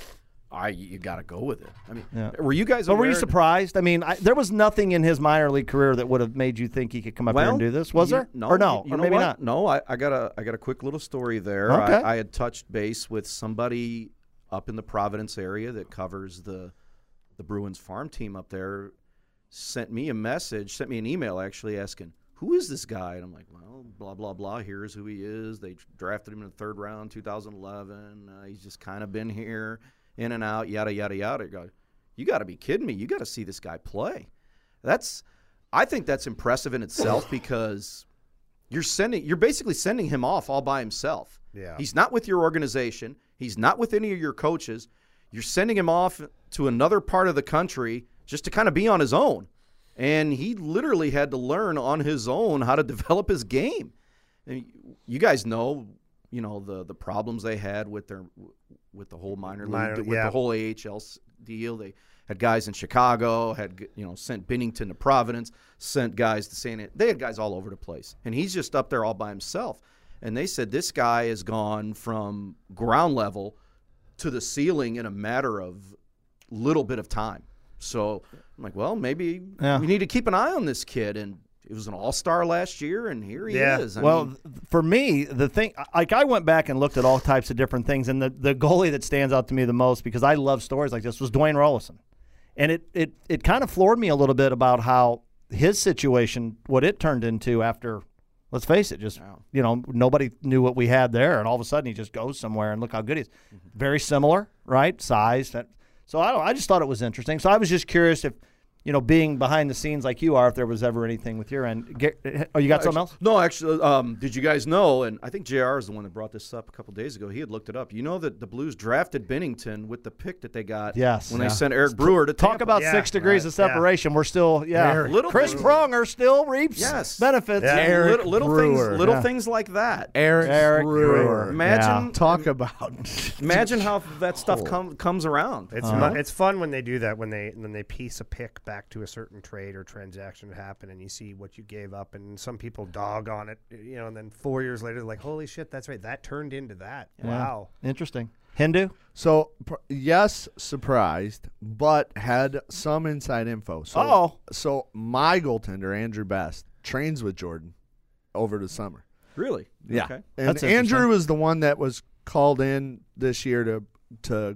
I you got to go with it. I mean, Yeah. were you guys? But were you aware- surprised? I mean, I, there was nothing in his minor league career that would have made you think he could come up here Well, and do this, was you- there? No, or no, you or know maybe what? not. No, I, I got a I got a quick little story there. Okay. I, I had touched base with somebody up in the Providence area that covers the the Bruins farm team up there. Sent me a message, sent me an email actually asking, who is this guy? And I'm like, well, blah blah blah. Here's who he is. They drafted him in the third round, two thousand eleven. Uh, he's just kind of been here, in and out, yada yada yada. I go, you got to be kidding me! You got to see this guy play. That's, I think that's impressive in itself because you're sending, you're basically sending him off all by himself. Yeah. He's not with your organization. He's not with any of your coaches. You're sending him off to another part of the country just to kind of be on his own. And he literally had to learn on his own how to develop his game. And you guys know, you know, the the problems they had with their with the whole minor league, Minor- with yeah. the whole A H L s- deal. They had guys in Chicago, had you know sent Binnington to Providence, sent guys to San. They had guys all over the place, and he's just up there all by himself. And they said this guy has gone from ground level to the ceiling in a matter of little bit of time. So I'm like, well, maybe Yeah. we need to keep an eye on this kid. And it was an all-star last year, and here he Yeah. is. I well, mean, th- for me, the thing, like I went back and looked at all types of different things, and the, the goalie that stands out to me the most, because I love stories like this, was Dwayne Rollison. And it, it, it kind of floored me a little bit about how his situation, what it turned into after, let's face it, just, Wow. you know, nobody knew what we had there, and all of a sudden he just goes somewhere, and look how good he is. Mm-hmm. Very similar, right? Size. That, so I don't. I just thought it was interesting. So I was just curious if, you know, being behind the scenes like you are, if there was ever anything with your end. Get, oh, you got something else? No, actually, um, did you guys know, and I think J R is the one that brought this up a couple days ago. He had looked it up. You know that the Blues drafted Binnington with the pick that they got Yes. when Yeah. they sent Eric Brewer to Talk Tampa. about Yeah, six degrees right, of separation. We're still, yeah. Eric Little Chris things- Pronger still reaps Yes. benefits. Yeah. Eric little, little Brewer. things, little Yeah. things like that. Eric, Eric Brewer. Brewer. Imagine, Talk about imagine how that stuff com- comes around. It's Uh-huh. mu- it's fun when they do that, when they when they piece a pick back to a certain trade or transaction that happened, and you see what you gave up, and some people dog on it, you know, and then four years later, they're like, holy shit, that's right, that turned into that. Yeah. Wow. Interesting. Hindu? So pr- yes, surprised, but had some inside info. So, Uh-oh. so my goaltender Andrew Best trains with Jordan over the summer. Really? Yeah, Okay. and That's Andrew interesting. was the one that was called in this year to to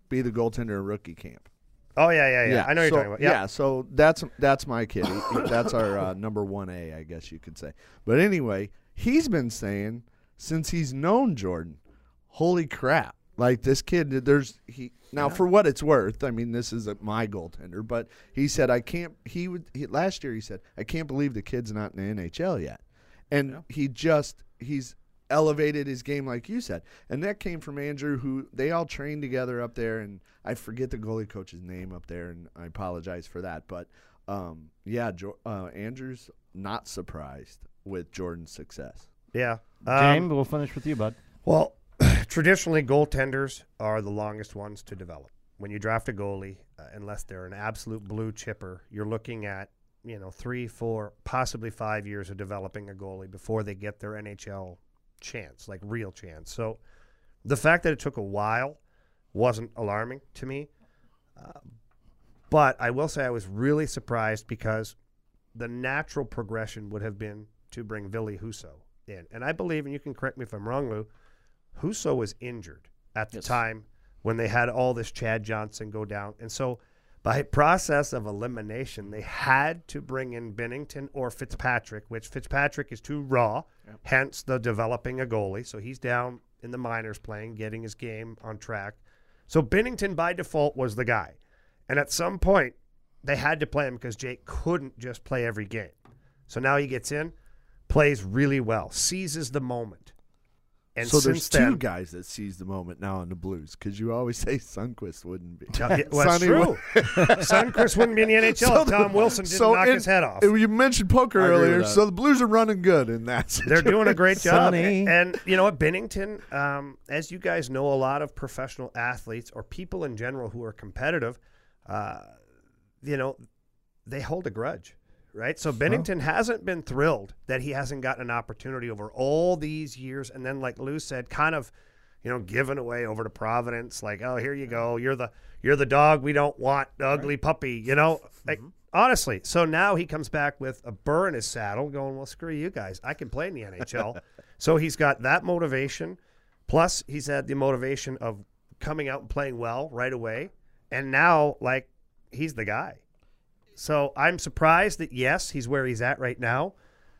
be the goaltender of rookie camp. Oh yeah, yeah, yeah. I know so, you're talking about. Yep. Yeah, so that's that's my kid. He- that's our uh, number one A, I guess you could say. But anyway, he's been saying since he's known Jordan, holy crap! Like this kid, there's he now Yeah. for what it's worth. I mean, this is my goaltender, but he said I can't. He would he, last year. He said I can't believe the kid's not in the N H L yet, and Yeah. he just he's elevated his game like you said, and that came from Andrew, who they all trained together up there, and I forget the goalie coach's name up there, and I apologize for that, but um, yeah, jo- uh, Andrew's not surprised with Jordan's success. Yeah. James, we'll finish with you, bud. Well, traditionally, goaltenders are the longest ones to develop. When you draft a goalie, uh, unless they're an absolute blue chipper, you're looking at you know three, four, possibly five years of developing a goalie before they get their N H L chance, like real chance. So the fact that it took a while wasn't alarming to me. Uh, but I will say I was really surprised because the natural progression would have been to bring Ville Husso in. And I believe, and you can correct me if I'm wrong, Lou, Husso was injured at the Yes. time when they had all this Chad Johnson go down. And so by process of elimination, they had to bring in Binnington or Fitzpatrick, which Fitzpatrick is too raw, Yep. hence the developing a goalie. So he's down in the minors playing, getting his game on track. So Binnington by default was the guy. And at some point, they had to play him because Jake couldn't just play every game. So now he gets in, plays really well, seizes the moment. And so since there's then, two guys that seize the moment now in the Blues, because you always say Sundqvist wouldn't be. Yeah, well, that's Sonny true. would- Sundqvist wouldn't be in the N H L So if Tom the- Wilson didn't so knock in- his head off. You mentioned poker I agree with earlier, that. so the Blues are running good in that They're situation. doing a great job. Sonny. And you know what, Binnington, um, as you guys know, a lot of professional athletes or people in general who are competitive, uh, you know, they hold a grudge, right? So Binnington hasn't been thrilled that he hasn't gotten an opportunity over all these years. And then, like Lou said, kind of, you know, given away over to Providence, like, oh, here you go. You're the you're the dog we don't want, the ugly puppy, you know? Like, honestly. So now he comes back with a burr in his saddle going, well, screw you guys. I can play in the N H L. So he's got that motivation. Plus, he's had the motivation of coming out and playing well right away. And now, like, he's the guy. So I'm surprised that, yes, he's where he's at right now.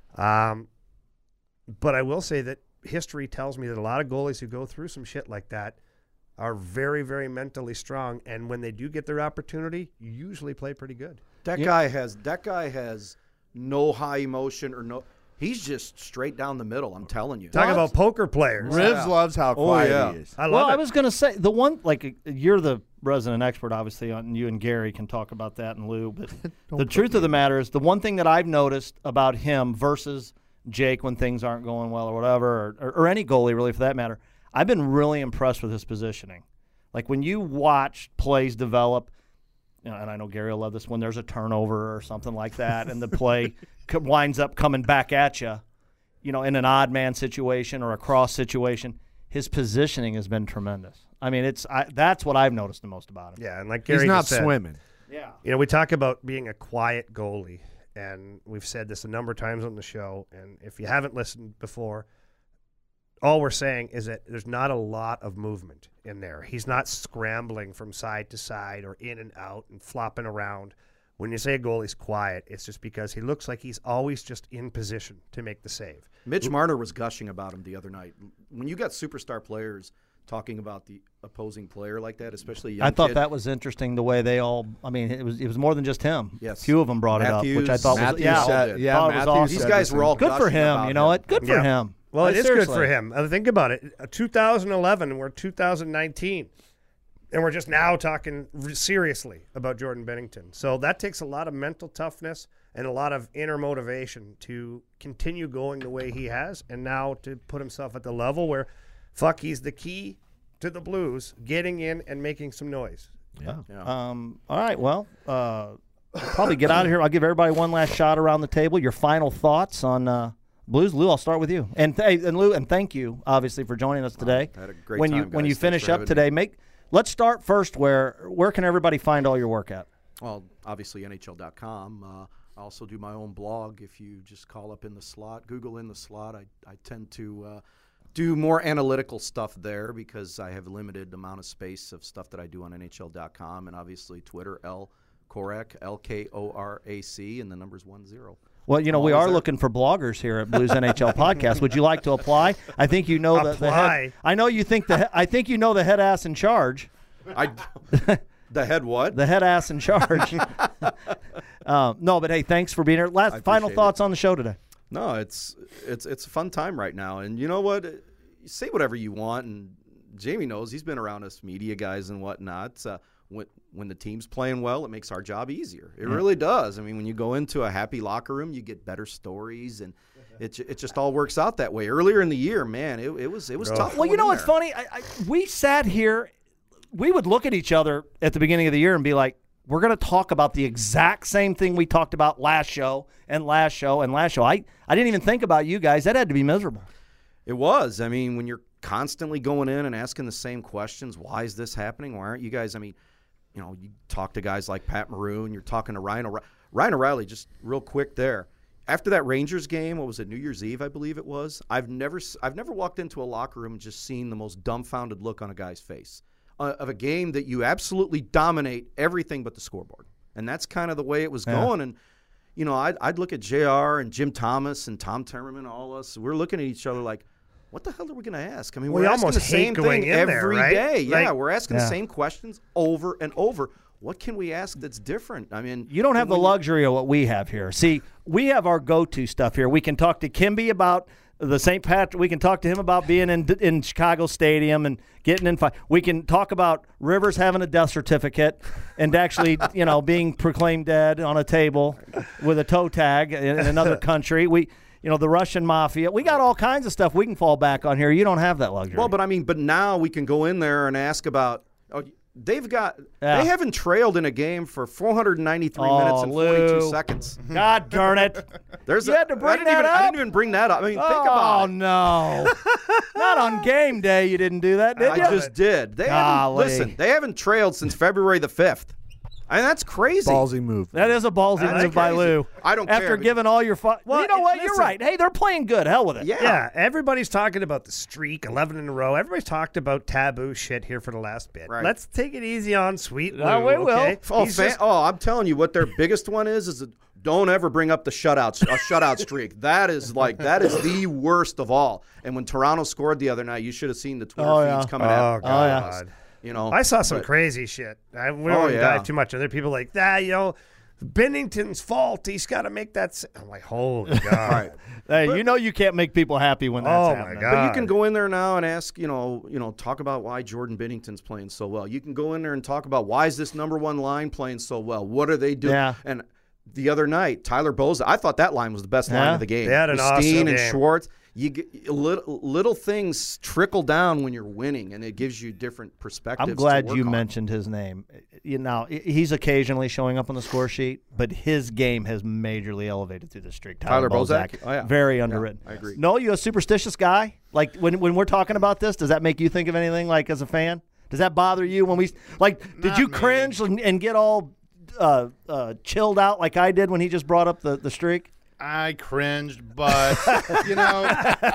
Um, but I will say that history tells me that a lot of goalies who go through some shit like that are very, very mentally strong. And when they do get their opportunity, you usually play pretty good. That guy has that guy has no high emotion or no. He's just straight down the middle. I'm telling you. Talk about poker players. Rivs Yeah. loves how Oh, quiet yeah. he is. I love Well, it. I was going to say the one like you're the resident expert, obviously, on you and Gary can talk about that and Lou. But the truth of the matter is, the one thing that I've noticed about him versus Jake when things aren't going well or whatever, or, or, or any goalie really for that matter, I've been really impressed with his positioning. Like when you watch plays develop, you know, and I know Gary will love this, when there's a turnover or something like that, and the play co- winds up coming back at you. You know, in an odd man situation or a cross situation, his positioning has been tremendous. I mean, it's I, that's what I've noticed the most about him. Yeah, and like Gary He's not just said, swimming. Yeah. You know, we talk about being a quiet goalie, and we've said this a number of times on the show. And if you haven't listened before, all we're saying is that there's not a lot of movement in there. He's not scrambling from side to side or in and out and flopping around. When you say a goalie's quiet, it's just because he looks like he's always just in position to make the save. Mitch Marner was gushing about him the other night. When you got superstar players talking about the opposing player like that, especially a young I thought kid, that was interesting the way they all. I mean, it was it was more than just him. Yes. A few of them brought Matthews, it up, which I thought was Matthews yeah, said- yeah, thought it was Matthews awesome. these said guys the were all Good for gushing him. about You know what? Good for Yeah. him. Well, Like, it is good for seriously. him. Uh, Think about it. Uh, two thousand eleven, we're two thousand nineteen. And we're just now talking r- seriously about Jordan Binnington. So that takes a lot of mental toughness and a lot of inner motivation to continue going the way he has, and now to put himself at the level where, fuck, he's the key to the Blues, getting in and making some noise. Yeah. Um, all right, well, uh, probably get out of here. I'll give everybody one last shot around the table. Your final thoughts on uh, Blues, Lou? I'll start with you. And th- and Lou, and thank you obviously for joining us today. had a great when you time, when you guys. Thanks finish for up having me. today, make let's start first. Where where can everybody find all your work at? Well, obviously N H L dot com. Uh, I also do my own blog. If you just call up in the slot, Google in the slot, I, I tend to uh, do more analytical stuff there because I have a limited amount of space of stuff that I do on N H L dot com and obviously Twitter, L Korac, L K O R A C, and the number's one zero. Well, you know, we are looking for bloggers here at Blues N H L Podcast. Would you like to apply? I think you know the, the head. I know you think the. I think you know the head ass in charge. I. The head what? The head ass in charge. um, no, but hey, thanks for being here. Last final thoughts it. on the show today. No, it's it's it's a fun time right now, and you know what? You say whatever you want, and Jamie knows he's been around us media guys and whatnot. Uh, when when the team's playing well, it makes our job easier. It yeah. really does. I mean, when you go into a happy locker room, you get better stories, and it it just all works out that way. Earlier in the year, man, it, it was it was tough. Well, you know what's funny? I, I, we sat here. We would look at each other at the beginning of the year and be like, we're going to talk about the exact same thing we talked about last show and last show and last show. I, I didn't even think about you guys. That had to be miserable. It was. I mean, when you're constantly going in and asking the same questions, why is this happening? Why aren't you guys? I mean, you know, you talk to guys like Pat Maroon. You're talking to Ryan O'Reilly. Ryan O'Reilly, just real quick there. After that Rangers game, what was it, New Year's Eve, I believe it was, I've never, I've never walked into a locker room and just seen the most dumbfounded look on a guy's face. Uh, of a game that you absolutely dominate everything but the scoreboard. And that's kind of the way it was yeah. going. And, you know, I'd, I'd look at J R and Jim Thomas and Tom Timmerman, all us. We're looking at each other like, what the hell are we going to ask? I mean, well, we're we asking the same thing every there, right? day. Yeah, like, we're asking yeah. the same questions over and over. What can we ask that's different? I mean, you don't have the luxury of what we have here. See, we have our go-to stuff here. We can talk to Kimby about the Saint Patrick. We can talk to him about being in in Chicago Stadium and getting in fight. We can talk about Rivers having a death certificate and actually, you know, being proclaimed dead on a table with a toe tag in, in another country. We, you know, the Russian mafia. We got all kinds of stuff we can fall back on here. You don't have that luxury. Well, but I mean, but now we can go in there and ask about. Oh, They've got. Yeah. They haven't trailed in a game for four hundred ninety-three oh, minutes and Lou. forty-two seconds. God darn it! There's you a, had to bring I didn't that even, up. I didn't even bring that up. I mean, oh, think about it. Oh no! Not on game day. You didn't do that, did I you? just did. They haven't, listen, they haven't trailed since February the fifth. I mean, that's crazy. Ballsy move. That is a ballsy That's move by crazy. Lou. I don't After care. giving all your fun. Well, you know what? You're listen. right. Hey, they're playing good. Hell with it. Yeah. Yeah, everybody's talking about the streak, eleven in a row. Everybody's talked about taboo shit here for the last bit. Right. Let's take it easy on Sweet Lou, Uh, we will. okay? Oh, He's fan, just- oh, I'm telling you, what their biggest one is is a, don't ever bring up the shutouts, a shutout streak. That is like that is the worst of all. And when Toronto scored the other night, you should have seen the Twitter Oh, feeds yeah. coming Oh, out. God. You know, I saw some but- crazy shit. I, we Oh, don't yeah. dive too much. Other people like that, you know, Bennington's fault. He's got to make that. s-" I'm like, holy God. Right. Hey, you know you can't make people happy when that's Oh, my happening. God. But you can go in there now and ask, you know, you know, talk about why Jordan Bennington's playing so well. You can go in there and talk about why is this number one line playing so well? What are they doing? Yeah. And the other night, Tyler Boza, I thought that line was the best Yeah. line of the game. They had an With awesome Steen and game. Schwartz. You get, little, little things trickle down when you're winning, and it gives you different perspectives. I'm glad to you work on. mentioned his name. You know, he's occasionally showing up on the score sheet, but his game has majorly elevated through the streak. Tyler Bozak, Bozak? Oh, yeah. very Yeah, underwritten. I agree. No, you a superstitious guy? Like when when we're talking about this, does that make you think of anything? Like as a fan, does that bother you when we like? Did Not you me. cringe and, and get all uh, uh, chilled out like I did when he just brought up the the streak? I cringed, but you know,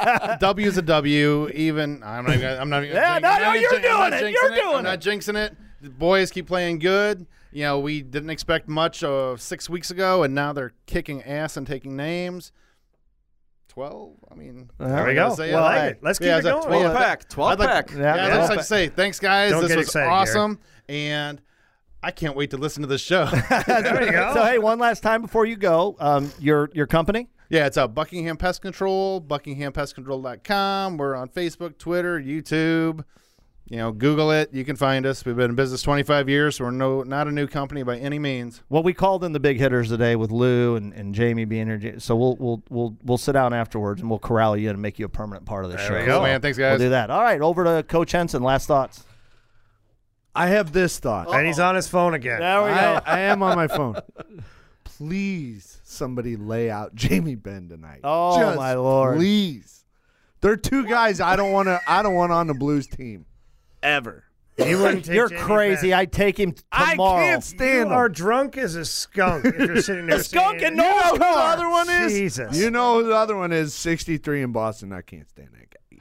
W's a W. Even I'm not. Even, I'm not. Even Yeah, jinx- no, I'm no, not you're jin- I'm doing not it. jinxing You're I'm doing not it. jinxing it. The boys keep playing good. You know, we didn't expect much uh, six weeks ago, and now they're kicking ass and taking names. Twelve. I mean, There we go. Say Well, I it. like it. Let's keep Yeah, it is that going. twelve Twelve pack. Twelve I'd like, pack. Yeah, Yeah, yeah. I'd just like to say thanks, guys. Don't this get was excited, awesome, and I can't wait to listen to this show. There you go. So hey, one last time before you go, um, your your company. Yeah, it's uh, Buckingham Pest Control, buckingham pest control dot com. We're on Facebook, Twitter, YouTube. You know, Google it. You can find us. We've been in business twenty-five years, so we're no not a new company by any means. Well, we called in the big hitters today with Lou and, and Jamie being here. So we'll we'll we'll we'll sit down afterwards and we'll corral you in and make you a permanent part of the There show. we go. So Man, thanks, guys. We'll do that. All right, over to Coach Henson. Last thoughts. I have this thought. And he's on his phone again. There we go. I, I am on my phone. Please, somebody lay out Jamie Benn tonight. Oh, Just my Lord. Please. There are two guys I don't want to. I don't want on the Blues team, ever. You wouldn't take You're Jamie crazy. Benn. I'd take him I tomorrow. can't stand You are him. drunk as a skunk if you're sitting there A skunk saying, and no You know who the car. other one is? Jesus. You know who the other one is? sixty-three in Boston. I can't stand that guy.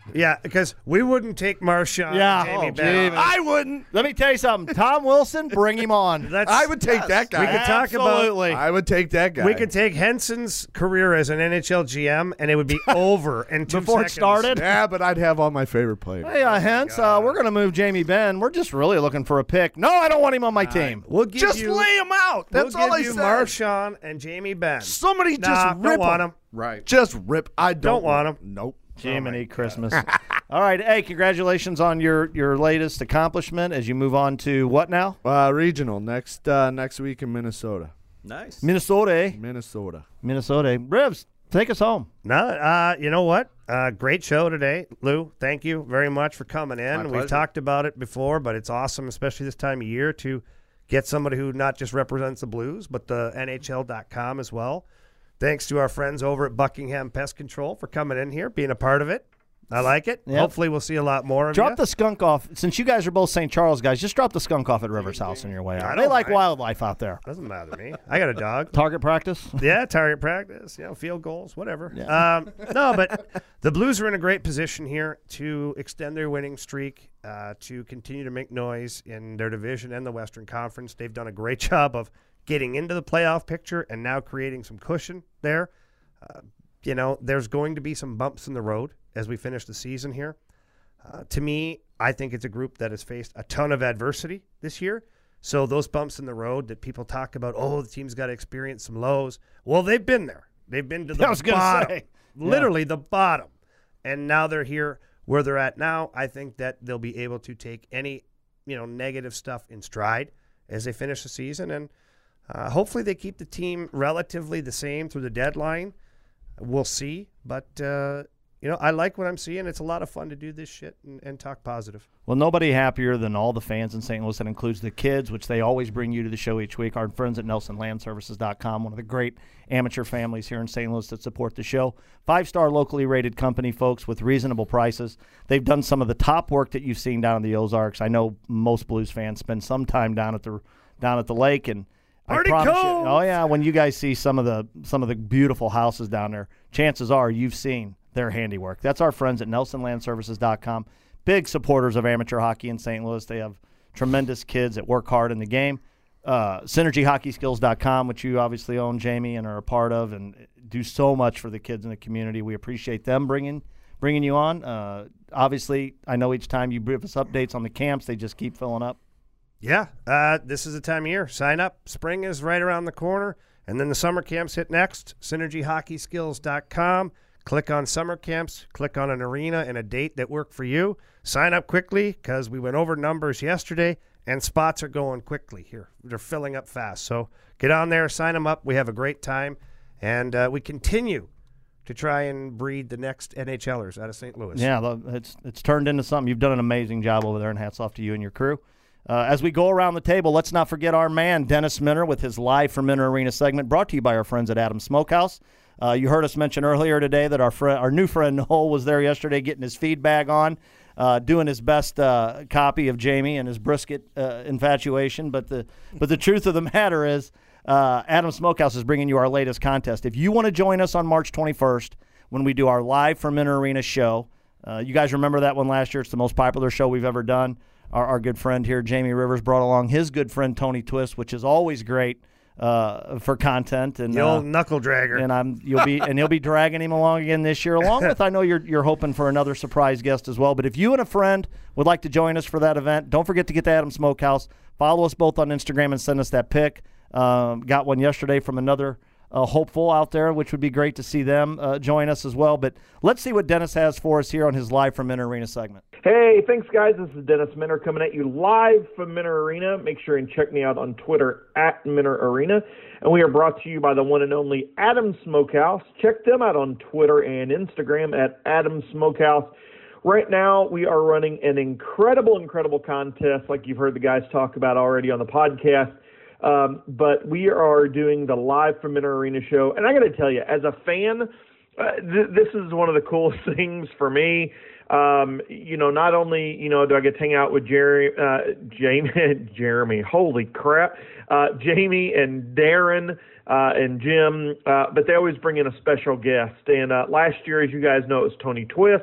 Yeah, because we wouldn't take Marshawn. Yeah, and Jamie oh, Benn. Jamie. I wouldn't. Let me tell you something. Tom Wilson, bring him on. Let's- I would take that guy. We could talk about. Absolutely. I would take that guy. We could take Henson's career as an N H L G M, and it would be over in two Before it seconds. started. Yeah, but I'd have all my favorite players. Hey, uh, hence, uh, we're going to move Jamie Benn. We're just really looking for a pick. No, I don't want him on my team. We'll give Just you, lay him out. That's we'll all give I you said. Marshawn and Jamie Benn. Somebody Nah, just don't rip want him. him. Right. Just rip. I don't, Don't want him. Nope. Jiminy Christmas. All right. Hey, congratulations on your, your latest accomplishment as you move on to what now? Uh, regional next uh, next week in Minnesota. Nice. Minnesota. eh? Minnesota. Minnesota. Rivs, take us home. No, uh, you know what? Uh, great show today, Lou. Thank you very much for coming in. My We've pleasure. talked about it before, but it's awesome, especially this time of year, to get somebody who not just represents the Blues, but the N H L dot com as well. Thanks to our friends over at Buckingham Pest Control for coming in here, being a part of it. I like it. Yep. Hopefully we'll see a lot more of Drop you. the skunk off. Since you guys are both Saint Charles guys, just drop the skunk off at Rivers House on your way I out. don't They like mind. wildlife out there. Doesn't matter to me. I got a dog. Target practice? Yeah, target practice, you know, field goals, whatever. Um, no, but the Blues are in a great position here to extend their winning streak, uh, to continue to make noise in their division and the Western Conference. They've done a great job of getting into the playoff picture and now creating some cushion there. Uh, you know, there's going to be some bumps in the road as we finish the season here. Uh, to me, I think it's a group that has faced a ton of adversity this year. So those bumps in the road that people talk about, oh, the team's got to experience some lows. Well, they've been there. They've been to the I was gonna bottom, say. literally the bottom. And now they're here where they're at now. I think that they'll be able to take any, you know, negative stuff in stride as they finish the season. And uh, hopefully they keep the team relatively the same through the deadline. We'll see. But, uh, you know, I like what I'm seeing. It's a lot of fun to do this shit and, and talk positive. Well, nobody happier than all the fans in Saint Louis. That includes the kids, which they always bring you to the show each week. Our friends at Nelson Land Services dot com, one of the great amateur families here in Saint Louis that support the show. Five-star locally rated company, folks, with reasonable prices. They've done some of the top work that you've seen down in the Ozarks. I know most Blues fans spend some time down at the down at the lake, and I Party promise you, Cove! oh yeah, when you guys see some of the some of the beautiful houses down there, chances are you've seen their handiwork. That's our friends at Nelson Land Services dot com. Big supporters of amateur hockey in Saint Louis. They have tremendous kids that work hard in the game. Uh, Synergy Hockey Skills dot com, which you obviously own, Jamie, and are a part of, and do so much for the kids in the community. We appreciate them bringing bringing you on. Uh, obviously, I know each time you give us updates on the camps, they just keep filling up. Yeah, uh, this is the time of year. Sign up. Spring is right around the corner, and then the summer camps hit next. Synergy Hockey Skills dot com. Click on summer camps. Click on an arena and a date that work for you. Sign up quickly because we went over numbers yesterday, and spots are going quickly here. They're filling up fast. So get on there, sign them up. We have a great time, and uh, we continue to try and breed the next NHLers out of Saint Louis. Yeah, the- it's it's turned into something. You've done an amazing job over there, and hats off to you and your crew. Uh, as we go around the table, let's not forget our man, Dennis Minner, with his Live from Minner Arena segment, brought to you by our friends at Adams Smokehouse. Uh, you heard us mention earlier today that our friend, our new friend Noel was there yesterday getting his feed bag on, uh, doing his best uh, copy of Jamie and his brisket uh, infatuation. But the but the truth of the matter is, uh, Adams Smokehouse is bringing you our latest contest. If you want to join us on March twenty-first when we do our Live from Minner Arena show, uh, you guys remember that one last year? It's the most popular show we've ever done. Our, our good friend here, Jamie Rivers, brought along his good friend Tony Twist, which is always great uh, for content. And The old uh, knuckle dragger. and I'm you'll be and he'll be dragging him along again this year. Along with, I know you're you're hoping for another surprise guest as well. But if you and a friend would like to join us for that event, don't forget to get to Adams Smokehouse. Follow us both on Instagram and send us that pic. Um, got one yesterday from another uh, hopeful out there, which would be great to see them uh, join us as well. But let's see what Dennis has for us here on his Live from Minner Arena segment. Hey, thanks, guys. This is Dennis Minner coming at you live from Minner Arena. Make sure and check me out on Twitter at Minner Arena. And we are brought to you by the one and only Adams Smokehouse. Check them out on Twitter and Instagram at Adams Smokehouse. Right now, we are running an incredible, incredible contest like you've heard the guys talk about already on the podcast. Um, but we are doing the Live from Minner Arena show. And I got to tell you, as a fan, uh, th- this is one of the coolest things for me. Um, you know, not only, you know, do I get to hang out with Jerry, uh, Jamie, Jeremy, holy crap, uh, Jamie and Darren uh, and Jim, uh, but they always bring in a special guest. And uh, last year, as you guys know, it was Tony Twist.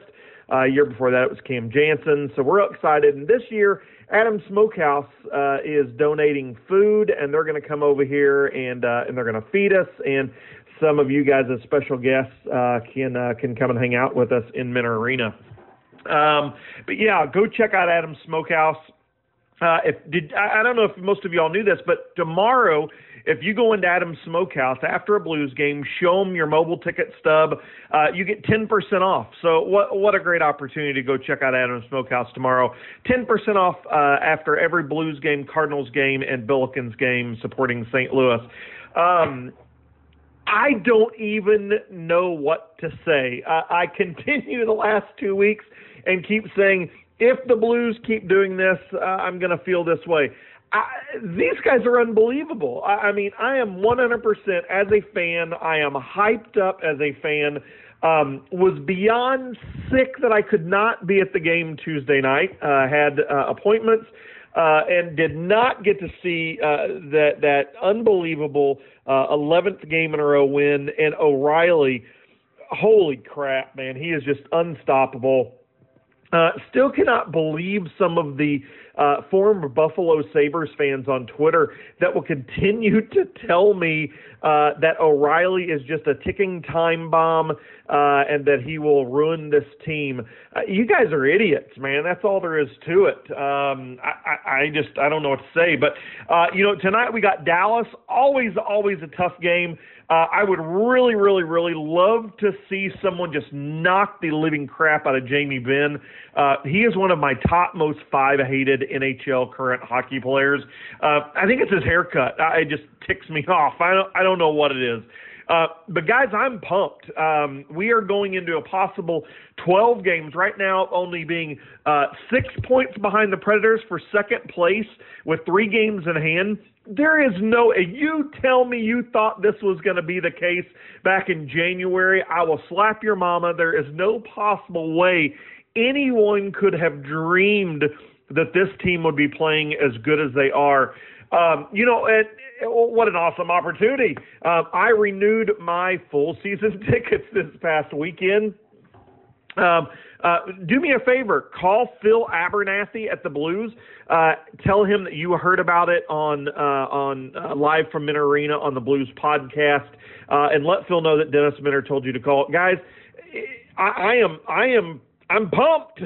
Uh, year before that, it was Cam Jansen. So we're excited. And this year, Adams Smokehouse uh, is donating food, and they're going to come over here and uh, and they're going to feed us. And some of you guys as special guests uh, can uh, can come and hang out with us in Minter Arena. Um, but yeah, go check out Adams Smokehouse. Uh, if did I, I don't know if most of y'all knew this, but tomorrow, if you go into Adams Smokehouse after a Blues game, show them your mobile ticket stub, uh, you get ten percent off. So what what a great opportunity to go check out Adams Smokehouse tomorrow. ten percent off uh, after every Blues game, Cardinals game, and Billikens game supporting Saint Louis. Um, I don't even know what to say. Uh, I continue the last two weeks and keep saying, if the Blues keep doing this, uh, I'm going to feel this way. I, these guys are unbelievable. I, I mean, I am one hundred percent as a fan. I am hyped up as a fan. Um, was beyond sick that I could not be at the game Tuesday night. Uh, had uh, appointments uh, and did not get to see uh, that that unbelievable uh, eleventh game in a row win. And O'Reilly, holy crap, man, he is just unstoppable. Uh, still cannot believe some of the uh, former Buffalo Sabres fans on Twitter that will continue to tell me uh, that O'Reilly is just a ticking time bomb uh, and that he will ruin this team. Uh, you guys are idiots, man. That's all there is to it. Um, I, I, I just I don't know what to say. But, uh, you know, tonight we got Dallas. Always, always a tough game. Uh, I would really, really, really love to see someone just knock the living crap out of Jamie Benn. Uh, he is one of my top most five hated N H L current hockey players. Uh, I think it's his haircut. I, it just ticks me off. I don't, I don't know what it is. Uh, but, guys, I'm pumped. Um, we are going into a possible twelve games right now, only being uh, six points behind the Predators for second place with three games in hand. There is no – you tell me you thought this was going to be the case back in January, I will slap your mama. There is no possible way anyone could have dreamed that this team would be playing as good as they are. Um, you know, and, what an awesome opportunity. Uh, I renewed my full season tickets this past weekend. Um, uh, do me a favor, call Phil Abernathy at the Blues. Uh, tell him that you heard about it on uh, on uh, Live from Minter Arena on the Blues podcast, uh, and let Phil know that Dennis Minter told you to call. Guys, I, I am I am I'm pumped.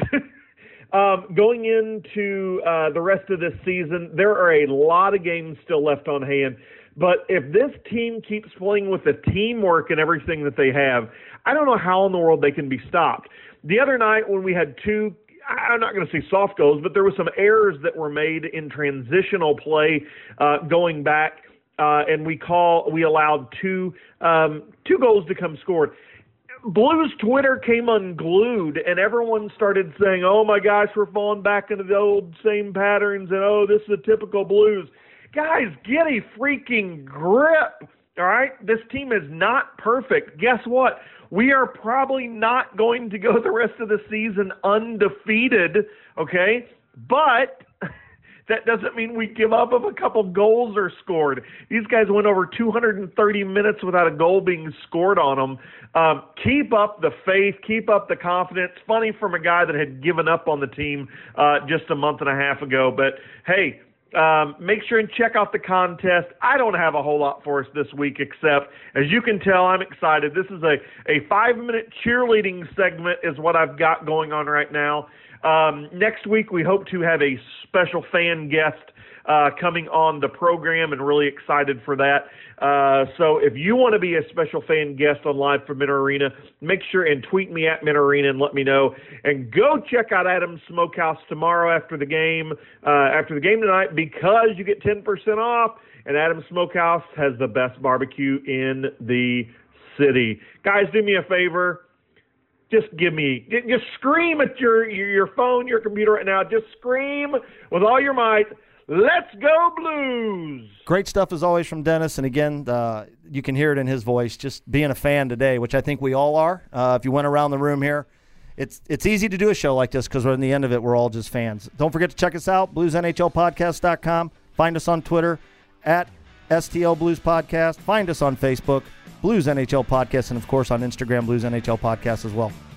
um, going into uh, the rest of this season, there are a lot of games still left on hand. But if this team keeps playing with the teamwork and everything that they have, I don't know how in the world they can be stopped. The other night when we had two, I'm not going to say soft goals, but there were some errors that were made in transitional play uh, going back, uh, and we call we allowed two um, two goals to come scored. Blues Twitter came unglued, and everyone started saying, oh, my gosh, we're falling back into the old same patterns, and, oh, this is a typical Blues. Guys, get a freaking grip, all right? This team is not perfect. Guess what? We are probably not going to go the rest of the season undefeated, okay? But that doesn't mean we give up if a couple goals are scored. These guys went over two hundred thirty minutes without a goal being scored on them. Um, keep up the faith. Keep up the confidence. Funny from a guy that had given up on the team uh, just a month and a half ago. But, hey, Um, make sure and check out the contest. I don't have a whole lot for us this week, except, as you can tell, I'm excited. This is a, a five-minute cheerleading segment is what I've got going on right now. Um, next week, we hope to have a special fan guest uh, coming on the program, and really excited for that. Uh, so if you want to be a special fan guest on Live from Minter Arena, make sure and tweet me at Minter Arena and let me know. And go check out Adams Smokehouse tomorrow after the game, uh, after the game tonight, because you get ten percent off, and Adams Smokehouse has the best barbecue in the city. Guys, do me a favor. Just give me, just scream at your, your phone, your computer right now. Just scream with all your might. Let's go Blues! Great stuff as always from Dennis, and again, uh, you can hear it in his voice, just being a fan today, which I think we all are. Uh, if you went around the room here, it's it's easy to do a show like this because in the end of it, we're all just fans. Don't forget to check us out, blues n h l podcast dot com. Find us on Twitter, at S T L Blues Podcast. Find us on Facebook, Blues N H L Podcast, and of course on Instagram, Blues N H L Podcast as well.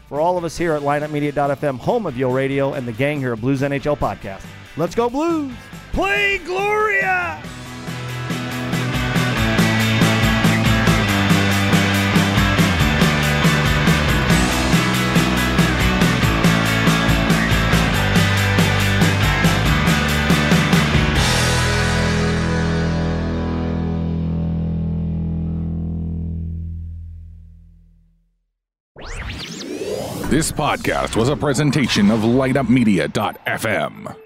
For all of us here at lineup media dot f m, home of Yo Radio, and the gang here at Blues N H L Podcast, let's go Blues! Play Gloria! This podcast was a presentation of light up media dot f m.